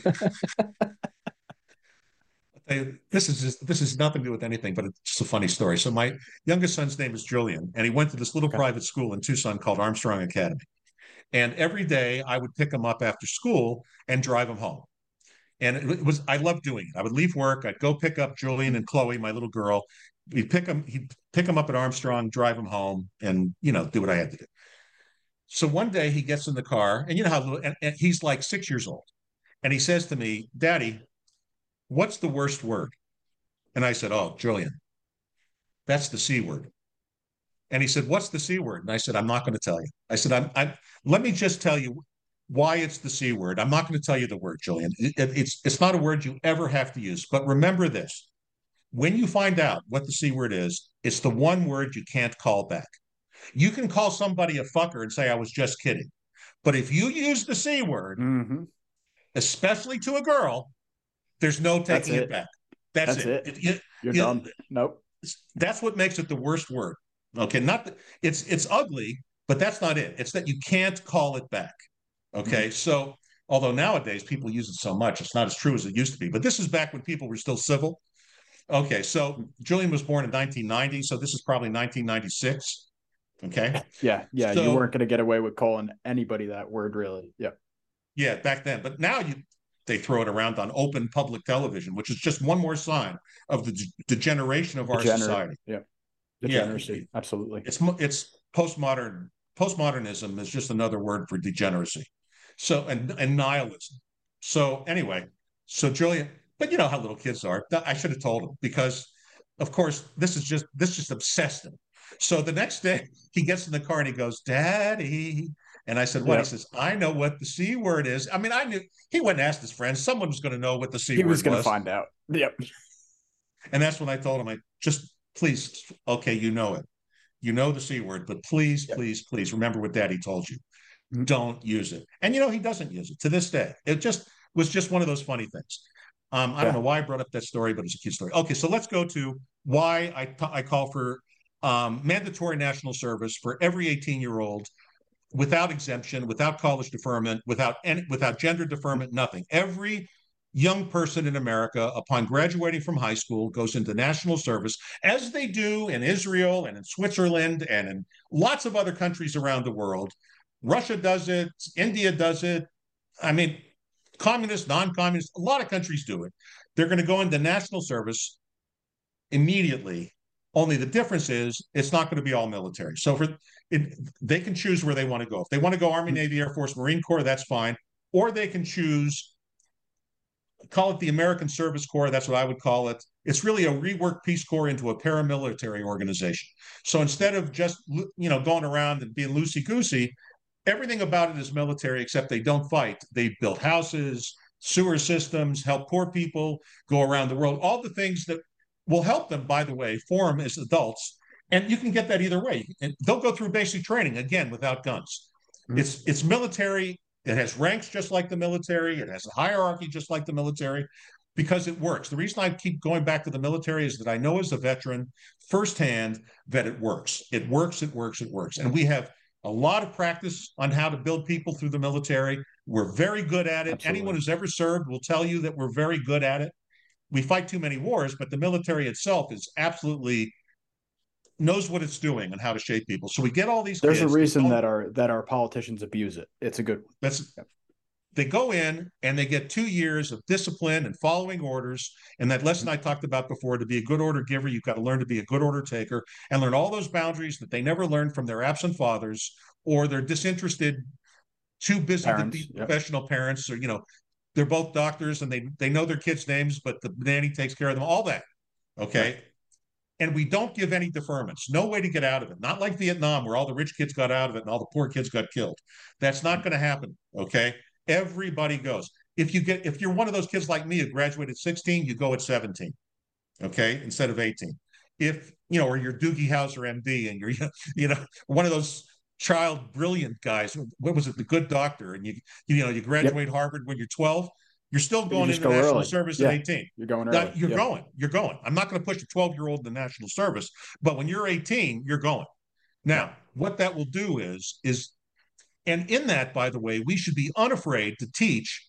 I, this is just this is nothing to do with anything, but it's just a funny story. So my youngest son's name is Julian, and he went to this little Okay. private school in Tucson called Armstrong Academy. And every day I would pick him up after school and drive him home. And it was I loved doing it. I would leave work, I'd go pick up Julian and Chloe, my little girl. We'd pick him, he'd pick him up at Armstrong, drive him home, and you know, do what I had to do. So one day he gets in the car, and you know how little, and, and he's like six years old, and he says to me, "Daddy, what's the worst word?" And I said, "Oh, Julian, that's the C word." And he said, "What's the C word?" And I said, "I'm not going to tell you." I said, "I'm, I'm let me just tell you why it's the C word. I'm not going to tell you the word, Julian. It, it, it's it's not a word you ever have to use. But remember this: when you find out what the C word is, it's the one word you can't call back. You can call somebody a fucker and say, I was just kidding. But if you use the C word, Mm-hmm. especially to a girl, there's no That's taking it it. back. That's, That's it. it. It- it- You're it- done. Nope. That's what makes it the worst word. Okay. Not that it's it's ugly, but that's not it. It's that you can't call it back. Okay. Mhm. So although nowadays people use it so much, it's not as true as it used to be. But this is back when people were still civil. Okay. So Julian was born in nineteen ninety. So this is probably nineteen ninety-six. Okay. Yeah, yeah. You So weren't going to get away with calling anybody that word, really. Yeah. yeah, back then. But now you they throw it around on open public television, which is just one more sign of the degeneration of our Degenerate. society. Yeah. Yeah, Degeneracy. Absolutely. it's it's postmodern. Postmodernism is just another word for degeneracy. So and and nihilism. So anyway, so Julian, but you know how little kids are. I should have told him because, of course, this is just this just obsessed him. So the next day he gets in the car and he goes, "Daddy." And I said, "What?" He Yeah. says, "I know what the C word is." I mean, I knew he went and asked his friends. Someone was going to know what the C He word was going to was. find out. Yep. And that's when I told him, I just please, okay, you know it. You know the C word, but please, Yep. please, please remember what daddy told you. Mhm. Don't use it. And you know, he doesn't use it to this day. It just was just one of those funny things. Um, I don't Yeah. know why I brought up that story, but it's a cute story. Okay, so let's go to why I, t- I call for um, mandatory national service for every eighteen year old without exemption, without college deferment, without any, without gender deferment, nothing. Every young person in America, upon graduating from high school, goes into national service, as they do in Israel and in Switzerland and in lots of other countries around the world. Russia does it, India does it. I mean, communist, non-communist, a lot of countries do it. They're going to go into national service immediately. Only the difference is it's not going to be all military. So for it, they can choose where they want to go. If they want to go Army, Navy, Air Force, Marine Corps, that's fine. Or they can choose, call it the American Service Corps. That's what I would call it. It's really a reworked Peace Corps into a paramilitary organization. So instead of just you know going around and being loosey goosey, everything about it is military except they don't fight. They build houses, sewer systems, help poor people go around the world, all the things that will help them, by the way, form as adults. And you can get that either way. And they'll go through basic training, again, without guns. Mm-hmm. It's it's military. It has ranks just like the military. It has a hierarchy just like the military, because it works. The reason I keep going back to the military is that I know as a veteran firsthand that it works. It works, it works, it works. And we have a lot of practice on how to build people through the military. We're very good at it. Absolutely. Anyone who's ever served will tell you that we're very good at it. We fight too many wars, but the military itself is absolutely knows what it's doing and how to shape people. So we get all these There's kids, a reason that our that our politicians abuse it. It's a good one. That's they go in and they get two years of discipline and following orders. And that lesson I talked about before, to be a good order giver, you've got to learn to be a good order taker and learn all those boundaries that they never learned from their absent fathers or their disinterested, too busy parents, to be yep. professional parents, or, you know, they're both doctors and they, they know their kids' names, but the nanny takes care of them, all that. Okay. Right. And we don't give any deferments, no way to get out of it. Not like Vietnam, where all the rich kids got out of it and all the poor kids got killed. That's not going to happen. Okay. Everybody goes. If you get, if you're one of those kids like me who graduated at sixteen, you go at seventeen, okay, instead of eighteen. If, you know, or you're Doogie Howser, M D, and you're, you know, one of those child brilliant guys, what was it, the good doctor, and you, you know, you graduate yep. Harvard when you're twelve, you're still going you into the national early. service yeah. at eighteen. You're going early. Now, you're yep. going, you're going. I'm not going to push a twelve-year-old in the national service, but when you're eighteen, you're going. Now, what that will do is, is And in that, by the way, we should be unafraid to teach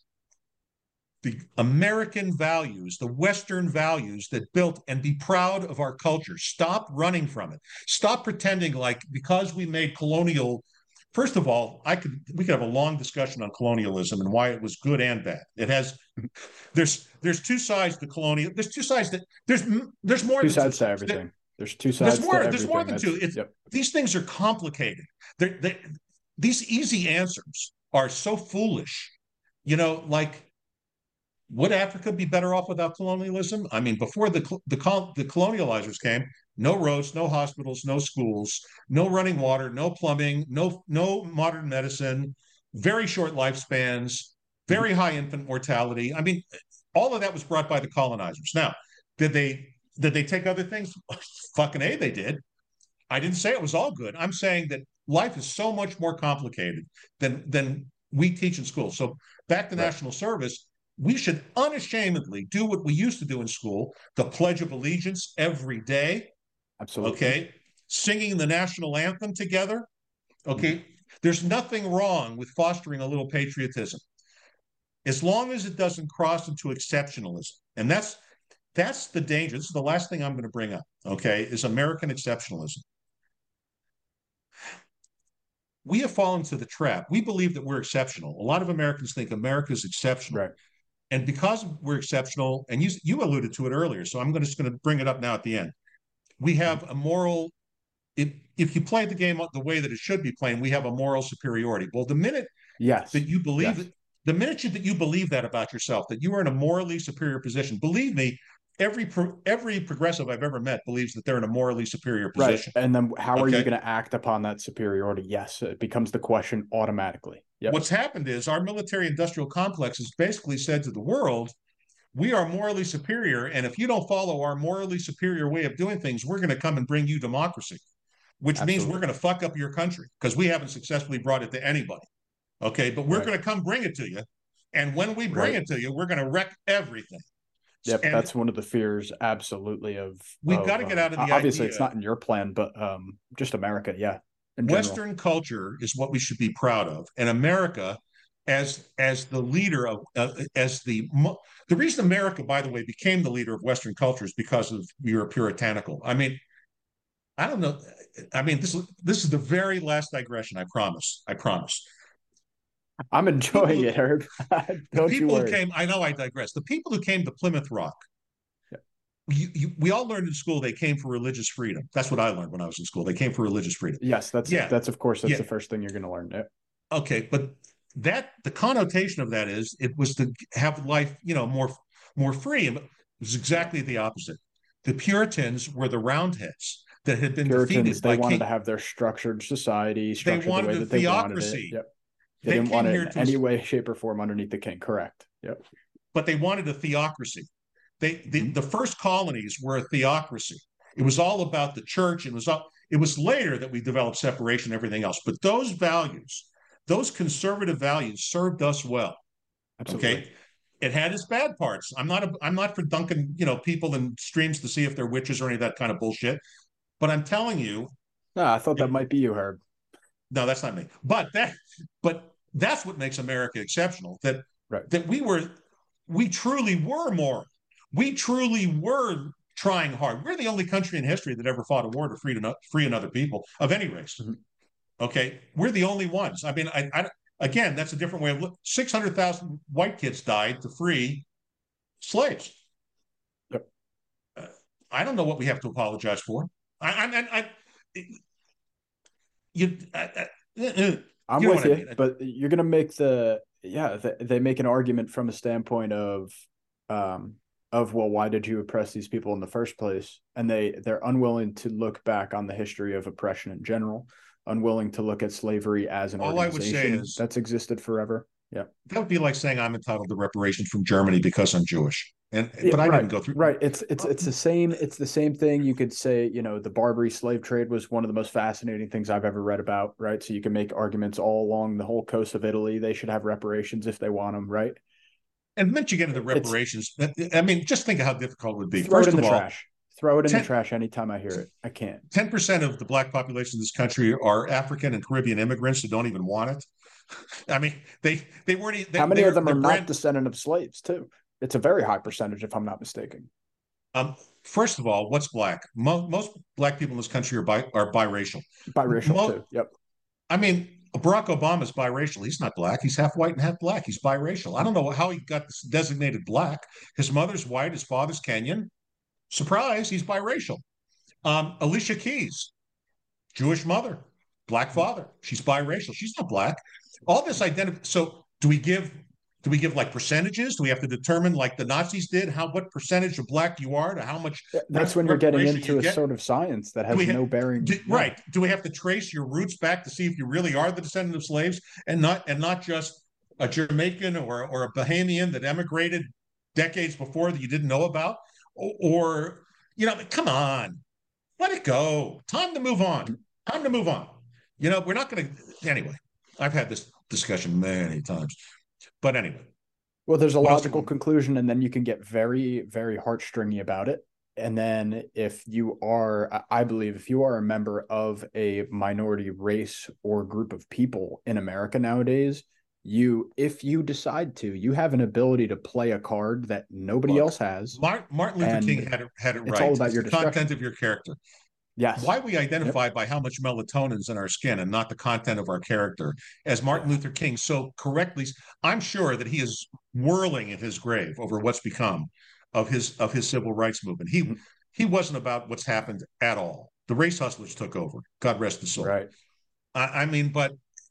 the American values, the Western values that built, and be proud of our culture. Stop running from it. Stop pretending like because we made colonial. First of all, I could we could have a long discussion on colonialism and why it was good and bad. It has there's there's two sides to colonial. There's two sides that there's there's more two than sides two to everything. There's two sides. There's more. To there's more than two. It's, yep. These things are complicated. They're, they These easy answers are so foolish. You know, like, would Africa be better off without colonialism? I mean, before the the, the colonializers came, no roads, no hospitals, no schools, no running water, no plumbing, no no modern medicine, very short lifespans, very high infant mortality. I mean, all of that was brought by the colonizers. Now, did they did they take other things? Fucking A, they did. I didn't say it was all good. I'm saying that life is so much more complicated than than we teach in school. So back to right. national service, we should unashamedly do what we used to do in school, the Pledge of Allegiance every day. Absolutely. Okay. Singing the national anthem together. Okay. Mm-hmm. There's nothing wrong with fostering a little patriotism, as long as it doesn't cross into exceptionalism. And that's that's the danger. This is the last thing I'm going to bring up, okay, is American exceptionalism. We have fallen to the trap. We believe that we're exceptional. A lot of Americans think America is exceptional. Right. And because we're exceptional, and you, you alluded to it earlier, so I'm gonna, just going to bring it up now at the end. We have a moral, if, if you play the game the way that it should be playing, we have a moral superiority. Well, the minute yes. that you believe yes. it, the minute you, that you believe that about yourself, that you are in a morally superior position, believe me, Every pro, every progressive I've ever met believes that they're in a morally superior position. Right. And then how are okay. you going to act upon that superiority? Yes, it becomes the question automatically. Yep. What's happened is our military-industrial complex has basically said to the world, we are morally superior, and if you don't follow our morally superior way of doing things, we're going to come and bring you democracy, which Absolutely. means we're going to fuck up your country because we haven't successfully brought it to anybody. Okay, but we're right. going to come bring it to you, and when we bring right. it to you, we're going to wreck everything. Yep, and that's one of the fears, absolutely. Of we've got to get out of the obviously idea. It's not in your plan, but um, just America, yeah. Western culture is what we should be proud of, and America, as as the leader of, uh, as the the reason America, by the way, became the leader of Western culture is because of we were puritanical. I mean, I don't know. I mean, this this is the very last digression. I promise. I promise. I'm enjoying who, it, Herb. Don't the people you worry. who came, I know I digress. The people who came to Plymouth Rock, yeah. you, you, we all learned in school they came for religious freedom. That's what I learned when I was in school. They came for religious freedom. Yes, that's yeah. that's of course that's yeah. the first thing you're going to learn. Yeah. Okay, but that the connotation of that is it was to have life, you know, more more free. And it was exactly the opposite. The Puritans were the Roundheads that had been Puritans, defeated. They by wanted king. to have their structured society, structured they wanted the way a that they theocracy. wanted it. Yep. They, they didn't want it in to... any way, shape, or form underneath the king. Correct. Yep. but they wanted a theocracy. They the, mm-hmm. the first colonies were a theocracy. It was all about the church. It was all, it was later that we developed separation and everything else. But those values, those conservative values, served us well. Absolutely. Okay. It had its bad parts. I'm not a, I'm not for dunking, you know, people in streams to see if they're witches or any of that kind of bullshit. But I'm telling you. No, I thought that it, might be you, Herb. No, that's not me. But that but that's what makes America exceptional. That right. that we were we truly were moral. We truly were trying hard. We're the only country in history that ever fought a war to free, to, free another people of any race. Mm-hmm. Okay, we're the only ones. I mean, I, I again, that's a different way of looking. six hundred thousand white kids died to free slaves. Yep. Uh, I don't know what we have to apologize for. I, I, I, I you, I, I, I'm you with you, I mean. But you're going to make the, yeah, the, they make an argument from a standpoint of, um, of, well, why did you oppress these people in the first place? And they, they're unwilling to look back on the history of oppression in general, unwilling to look at slavery as an All organization I would say is, that's existed forever. Yeah. That would be like saying I'm entitled to reparations from Germany because I'm Jewish. And yeah, but I right, didn't go through right. It's it's it's the same, it's the same thing. You could say, you know, the Barbary slave trade was one of the most fascinating things I've ever read about, right? So you can make arguments all along the whole coast of Italy. They should have reparations if they want them, right? And once you get into reparations, it's, I mean, just think of how difficult it would be. Throw First it in of the all, trash. Throw it in ten, the trash anytime I hear it. I can't. ten percent of the black population of this country are African and Caribbean immigrants who don't even want it. I mean, they they weren't. They, How many of them are brand, not descendant of slaves too? It's a very high percentage, if I'm not mistaken. Um, first of all, what's black? Most, most black people in this country are bi, are biracial. Biracial Most, too. Yep. I mean, Barack Obama is biracial. He's not black. He's half white and half black. He's biracial. I don't know how he got designated black. His mother's white. His father's Kenyan. Surprise, he's biracial. Um, Alicia Keys, Jewish mother, black father. She's biracial. She's not black. All this identity. So do we give do we give like percentages? Do we have to determine like the Nazis did how what percentage of black you are to how much? That's when you're getting into a get? sort of science that has no have, bearing. Do, yeah. Right. Do we have to trace your roots back to see if you really are the descendant of slaves and not and not just a Jamaican or or a Bahamian that emigrated decades before that you didn't know about? Or, or you know, come on, let it go. Time to move on. Time to move on. You know, we're not going to anyway. I've had this discussion many times, but anyway. Well, there's a logical conclusion, and then you can get very, very heartstringy about it. And then if you are, I believe, if you are a member of a minority race or group of people in America nowadays, you, if you decide to, you have an ability to play a card that nobody Look, else has. Martin, Martin Luther King had it, had it right. It's all about it's your the content of your character. Yes. Why we identify yep. by how much melatonin is in our skin and not the content of our character. As Martin Luther King so correctly, I'm sure that he is whirling in his grave over what's become of his of his civil rights movement. He mm-hmm. he wasn't about what's happened at all. The race hustlers took over. God rest his soul. Right. I, I mean, but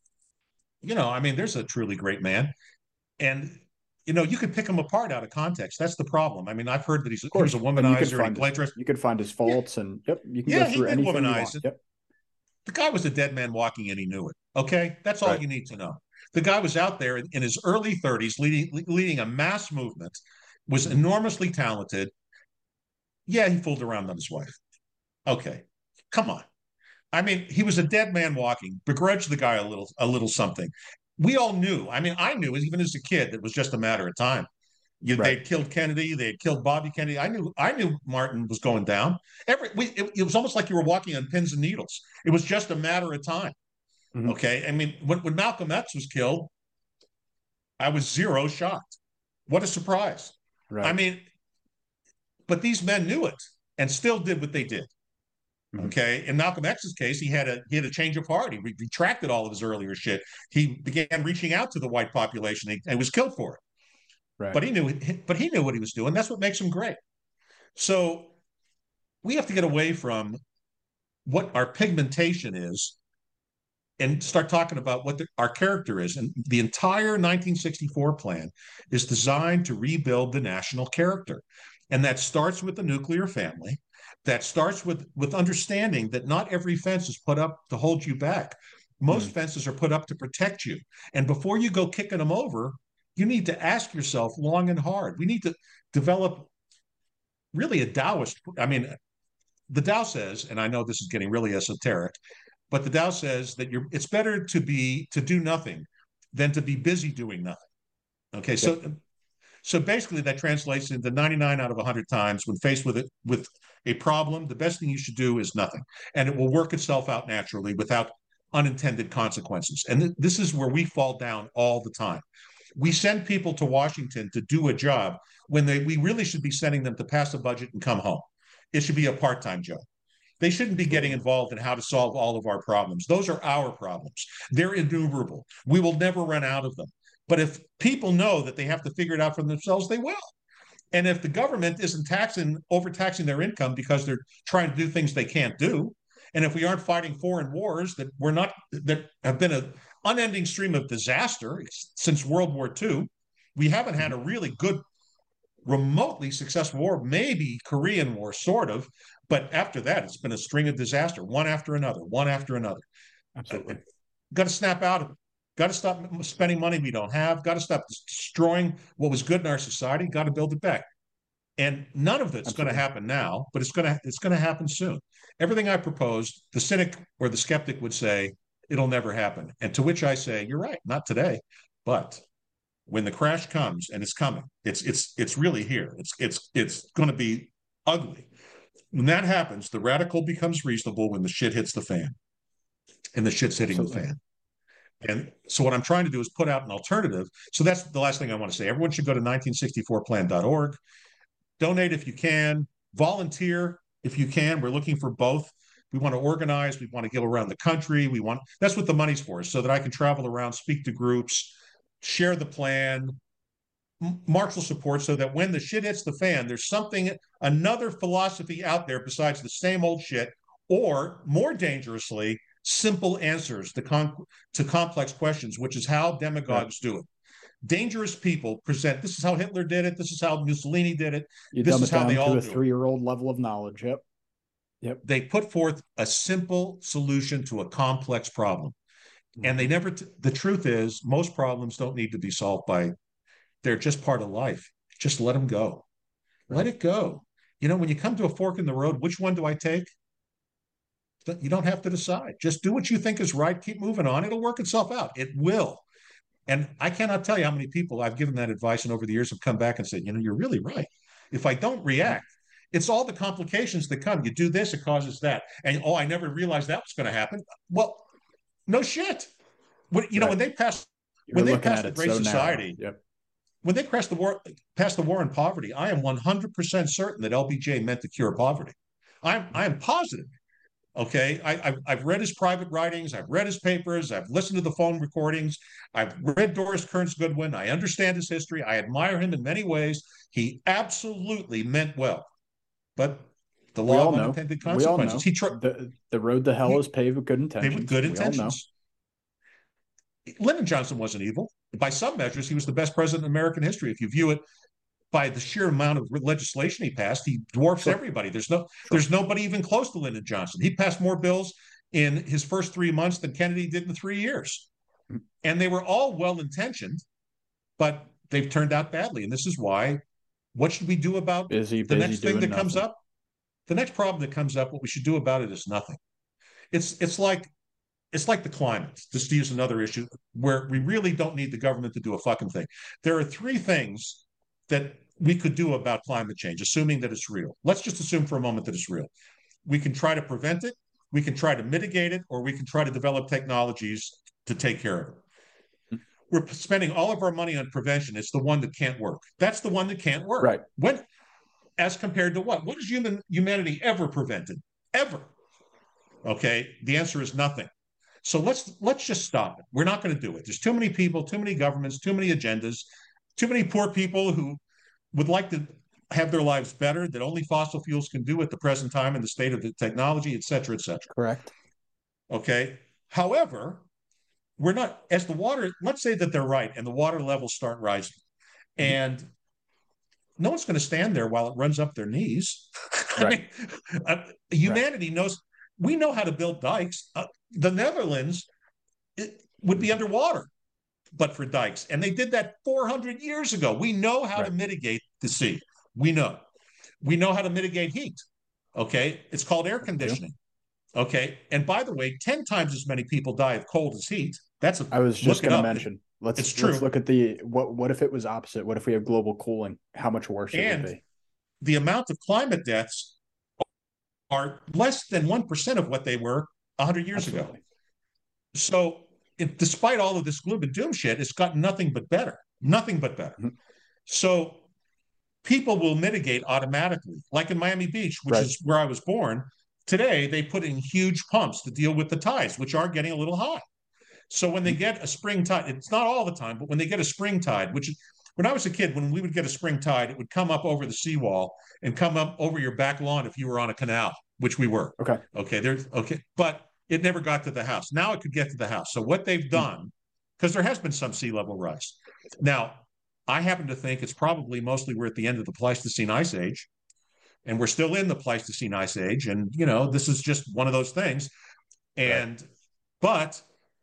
you know, I mean, there's a truly great man, and you know, you could pick him apart out of context. That's the problem. I mean, I've heard that he's, he was a womanizer and, and plagiarist. You can find his faults, yeah. and yep, you can yeah, go through he did anything womanize you it. Yep. The guy was a dead man walking, and he knew it. Okay, that's all right. you need to know. The guy was out there in, in his early thirties, leading leading a mass movement. Was enormously talented. Yeah, he fooled around on his wife. Okay, come on. I mean, he was a dead man walking. Begrudged the guy a little, a little something. We all knew. I mean, I knew even as a kid. It was just a matter of time. You, right. They'd killed Kennedy. They had killed Bobby Kennedy. I knew. I knew Martin was going down. Every we, it, it was almost like you were walking on pins and needles. It was just a matter of time. Mm-hmm. Okay. I mean, when, when Malcolm X was killed, I was zero shocked. What a surprise. Right. I mean, but these men knew it and still did what they did. Mm-hmm. Okay. In Malcolm X's case, he had a he had a change of heart. He re- retracted all of his earlier shit. He began reaching out to the white population and, and was killed for it. Right. But he knew, but he knew what he was doing. That's what makes him great. So we have to get away from what our pigmentation is and start talking about what the, our character is. And the entire nineteen sixty-four plan is designed to rebuild the national character. And that starts with the nuclear family. That starts with, with understanding that not every fence is put up to hold you back. Most mm. fences are put up to protect you. And before you go kicking them over, you need to ask yourself long and hard. We need to develop really a Taoist. I mean, the Tao says, and I know this is getting really esoteric, but the Tao says that you're it's better to be to do nothing than to be busy doing nothing. Okay, so yep. so basically that translates into ninety-nine out of one hundred times when faced with it with a problem, the best thing you should do is nothing, and it will work itself out naturally without unintended consequences. And th- this is where we fall down all the time. We send people to Washington to do a job when they we really should be sending them to pass a budget and come home. It should be a part-time job. They shouldn't be getting involved in how to solve all of our problems. Those are our problems. They're innumerable. We will never run out of them. But if people know that they have to figure it out for themselves, they will. And if the government isn't taxing, overtaxing their income because they're trying to do things they can't do, and if we aren't fighting foreign wars that we're not that have been an unending stream of disaster since World War Two, we haven't had a really good, remotely successful war, maybe Korean War, sort of. But after that, it's been a string of disaster, one after another, one after another. Absolutely. Got to snap out of it. Got to stop spending money we don't have. Got to stop destroying what was good in our society. Got to build it back. And none of it's going to happen now, but it's going to it's going to happen soon. Everything I proposed, the cynic or the skeptic would say it'll never happen. And to which I say, you're right, not today, but when the crash comes, and it's coming, it's it's it's really here. It's it's it's going to be ugly. When that happens, the radical becomes reasonable when the shit hits the fan, and the shit's hitting Absolutely. the fan. And so what I'm trying to do is put out an alternative. So that's the last thing I want to say. Everyone should go to nineteen sixty-four plan dot org. Donate if you can. Volunteer if you can. We're looking for both. We want to organize. We want to get around the country. We want that's what the money's for, so that I can travel around, speak to groups, share the plan, marshal support, so that when the shit hits the fan, there's something, another philosophy out there besides the same old shit, or more dangerously, simple answers to, con- to complex questions, which is how demagogues right. do it. Dangerous people present, this is how Hitler did it, this is how Mussolini did it, you this dumb is it how they to all a do three-year-old it. level of knowledge. Yep. Yep. They put forth a simple solution to a complex problem. Mm-hmm. And they never, t- the truth is, most problems don't need to be solved by, they're just part of life. Just let them go. Right. Let it go. You know, when you come to a fork in the road, which one do I take? You don't have to decide. Just do what you think is right. Keep moving on. It'll work itself out. It will. And I cannot tell you how many people I've given that advice, and over the years have come back and said, you know, you're really right. If I don't react, it's all the complications that come. You do this, it causes that. And, oh, I never realized that was going to happen. Well, no shit. When, you right. know, when they passed, when they passed the Great so Society, yep. when they passed the war, passed the war on poverty, I am one hundred percent certain that L B J meant to cure poverty. I'm, I am positive. Okay, I, I've, I've read his private writings. I've read his papers. I've listened to the phone recordings. I've read Doris Kearns Goodwin. I understand his history. I admire him in many ways. He absolutely meant well, but the law of unintended consequences. He tr- the the road to hell he, is paved with good intentions. Paved with good we intentions. Lyndon Johnson wasn't evil. By some measures, he was the best president in American history. If you view it by the sheer amount of legislation he passed, he dwarfs sure. everybody. There's no, sure. there's nobody even close to Lyndon Johnson. He passed more bills in his first three months than Kennedy did in three years. And they were all well-intentioned, but they've turned out badly. And this is why, what should we do about busy, the busy next thing that nothing. comes up? The next problem that comes up, what we should do about it is nothing. It's it's like it's like the climate, just to use another issue, where we really don't need the government to do a fucking thing. There are three things that we could do about climate change, assuming that it's real. Let's just assume for a moment that it's real. We can try to prevent it, we can try to mitigate it, or we can try to develop technologies to take care of it. We're spending all of our money on prevention. It's the one that can't work. That's the one that can't work. Right. When, as compared to what? What has human humanity ever prevented? Ever? Okay. The answer is nothing. So let's let's just stop it. We're not going to do it. There's too many people, too many governments, too many agendas, too many poor people who would like to have their lives better, that only fossil fuels can do at the present time in the state of the technology, et cetera, et cetera. Correct. Okay. However, we're not, as the water, let's say that they're right and the water levels start rising, and mm-hmm. no one's going to stand there while it runs up their knees. I right. mean, uh, humanity right. knows, we know how to build dikes. Uh, the Netherlands it would be underwater. but for dikes. And they did that four hundred years ago. We know how right. to mitigate the sea. We know. We know how to mitigate heat. Okay. It's called air conditioning. Okay. And by the way, ten times as many people die of cold as heat. That's a, I was just going to mention. Let's, it's true. Let's look at the what what if it was opposite? What if we have global cooling? How much worse and it would be? The amount of climate deaths are less than one percent of what they were one hundred years Absolutely. ago. So it, despite all of this gloom and doom shit, it's gotten nothing but better. Nothing but better. Mm-hmm. So people will mitigate automatically. Like in Miami Beach, which right. is where I was born, today they put in huge pumps to deal with the tides, which are getting a little high. So when they get a spring tide, it's not all the time, but when they get a spring tide, which when I was a kid, when we would get a spring tide, it would come up over the seawall and come up over your back lawn if you were on a canal, which we were. Okay. Okay. There's okay. But it never got to the house. Now it could get to the house. So what they've done, because there has been some sea level rise. Now, I happen to think it's probably mostly we're at the end of the Pleistocene Ice Age, and we're still in the Pleistocene Ice Age. And, you know, this is just one of those things. And, right. but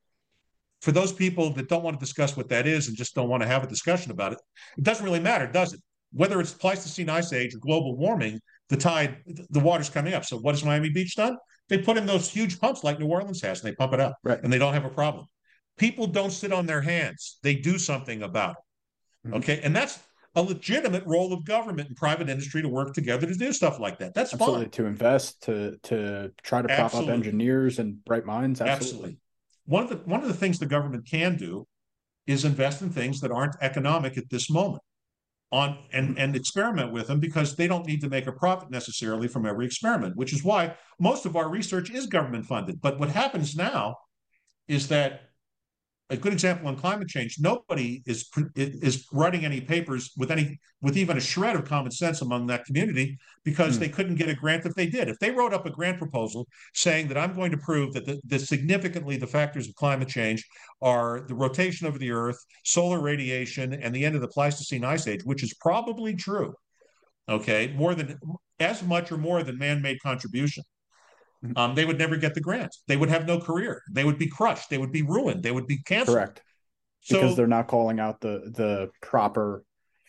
for those people that don't want to discuss what that is and just don't want to have a discussion about it, it doesn't really matter, does it? Whether it's Pleistocene Ice Age or global warming, the tide, the water's coming up. So what has Miami Beach done? They put in those huge pumps like New Orleans has, and they pump it up, right. and they don't have a problem. People don't sit on their hands. They do something about it, mm-hmm. okay? And that's a legitimate role of government and private industry to work together to do stuff like that. That's absolutely fine. To invest, to to try to prop absolutely. up engineers and bright minds. Absolutely. absolutely. One of the one of the things the government can do is invest in things that aren't economic at this moment, on and and experiment with them, because they don't need to make a profit necessarily from every experiment. Which is why most of our research is government funded. But what happens now is that a good example on climate change, nobody is is writing any papers with any with even a shred of common sense among that community, because mm. they couldn't get a grant if they did. If they wrote up a grant proposal saying that I'm going to prove that the, the significantly the factors of climate change are the rotation of the Earth, solar radiation, and the end of the Pleistocene Ice Age, which is probably true, okay, more than as much or more than man-made contribution. Um, they would never get the grant. They would have no career. They would be crushed. They would be ruined. They would be canceled. Correct. Because so, they're not calling out the the proper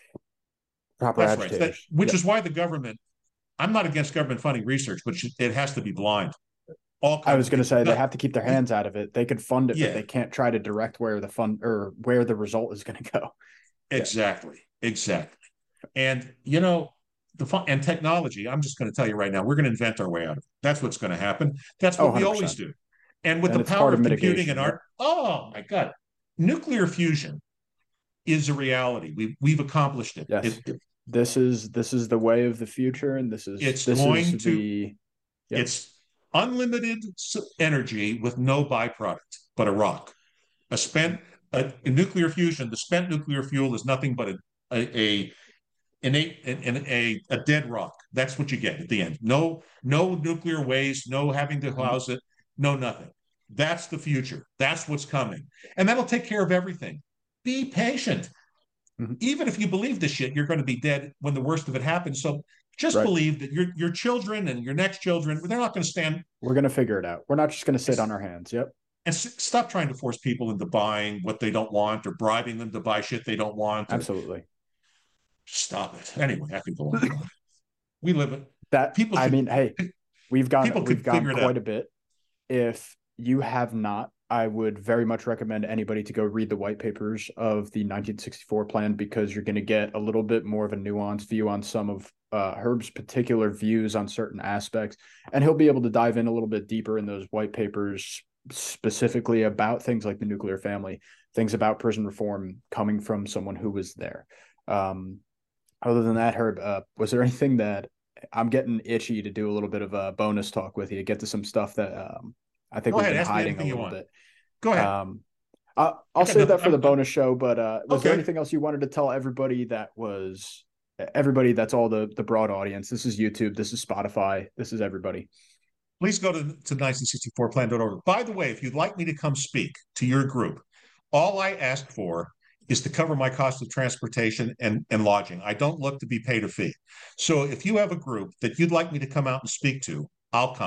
proper that's agitators. Right. That, which yep. is why the government. I'm not against government funding research, but it has to be blind. All I was going to say they have to keep their hands out of it. They could fund it, yeah. but they can't try to direct where the fund or where the result is going to go. Exactly. Yeah. Exactly. And you know. The fun, and technology, I'm just going to tell you right now, we're going to invent our way out of it. That's what's going to happen. That's what oh, we always do. And with and the power of, of computing and art, yeah. oh my God, nuclear fusion is a reality. We've we've accomplished it. Yes. It, this is this is the way of the future, and this is it's this going is to the, yeah. it's unlimited energy with no byproduct but a rock. A spent a, a nuclear fusion. The spent nuclear fuel is nothing but a a, a innate in a, a dead rock. That's what you get at the end. No, no nuclear waste, no having to house it, no nothing. That's the future. That's what's coming. And that'll take care of everything. Be patient. Mm-hmm. Even if you believe this shit, you're going to be dead when the worst of it happens. So just right. believe that your your children and your next children, they're not going to stand. We're going to figure it out. We're not just going to sit on our hands. Yep. And s- stop trying to force people into buying what they don't want or bribing them to buy shit they don't want. Or, Absolutely. Stop it. Anyway, I could go on. We live it. That people. Should, I mean, hey, we've gone we've gone quite a bit. If you have not, I would very much recommend anybody to go read the white papers of the nineteen sixty-four plan, because you're going to get a little bit more of a nuanced view on some of uh, Herb's particular views on certain aspects, and he'll be able to dive in a little bit deeper in those white papers, specifically about things like the nuclear family, things about prison reform coming from someone who was there. Um, Other than that, Herb, uh, was there anything that I'm getting itchy to do a little bit of a bonus talk with you, get to some stuff that um, I think Go we've ahead, been hiding a little bit. Go ahead. Um, I, I'll save that for the bonus show, but uh, was okay. there anything else you wanted to tell everybody that was everybody that's all the, the broad audience? This is YouTube. This is Spotify. This is everybody. Please go to, to nineteen sixty-four plan dot org. By the way, if you'd like me to come speak to your group, all I ask for is to cover my cost of transportation and, and lodging. I don't look to be paid a fee. So if you have a group that you'd like me to come out and speak to, I'll come.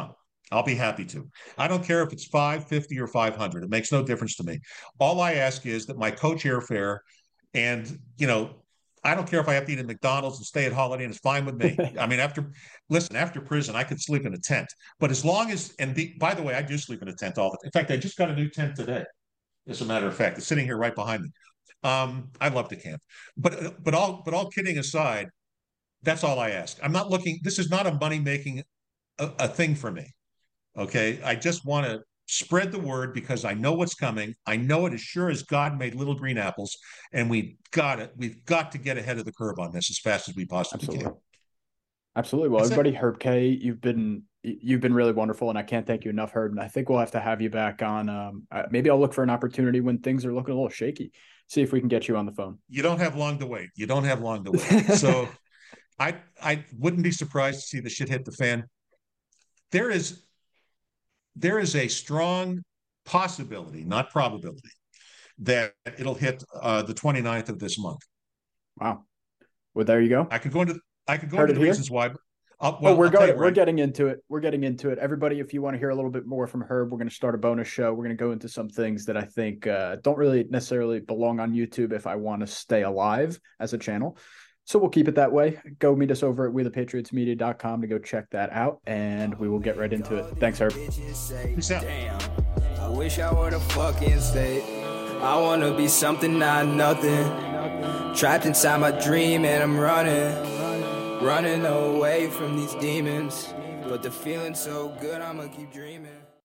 I'll be happy to. I don't care if it's five fifty or five hundred. It makes no difference to me. All I ask is that my coach airfare and, you know, I don't care if I have to eat at McDonald's and stay at Holiday Inn. It's fine with me. I mean, after, listen, after prison, I could sleep in a tent. But as long as, and the, by the way, I do sleep in a tent all the time. In fact, I just got a new tent today. As a matter of fact, it's sitting here right behind me. Um, I love to camp. But, but all, but all kidding aside, that's all I ask. I'm not looking, this is not a money making a, a thing for me. Okay. I just want to spread the word because I know what's coming. I know it as sure as God made little green apples, and we got it. We've got to get ahead of the curve on this as fast as we possibly Absolutely. can. Absolutely. Well, That's everybody, it. Herb K, you've been you've been really wonderful, and I can't thank you enough, Herb. And I think we'll have to have you back on. Um, uh, maybe I'll look for an opportunity when things are looking a little shaky. See if we can get you on the phone. You don't have long to wait. You don't have long to wait. So I I wouldn't be surprised to see the shit hit the fan. There is there is a strong possibility, not probability, that it'll hit uh, the twenty-ninth of this month. Wow. Well, there you go. I could go into I could go Heard into it the here? reasons why. But I'll, well, oh, we're I'll tell going. you, We're Ryan, getting into it. We're getting into it. Everybody, if you want to hear a little bit more from Herb, we're going to start a bonus show. We're going to go into some things that I think uh, don't really necessarily belong on YouTube if I want to stay alive as a channel. So we'll keep it that way. Go meet us over at we the patriots media dot com to go check that out, and we will get right into it. Thanks, Herb. peace out. Damn, I wish I were the fucking state. I wanna be something, not nothing. Trapped inside my dream and I'm running, running away from these demons. But the feeling's so good, I'ma keep dreaming.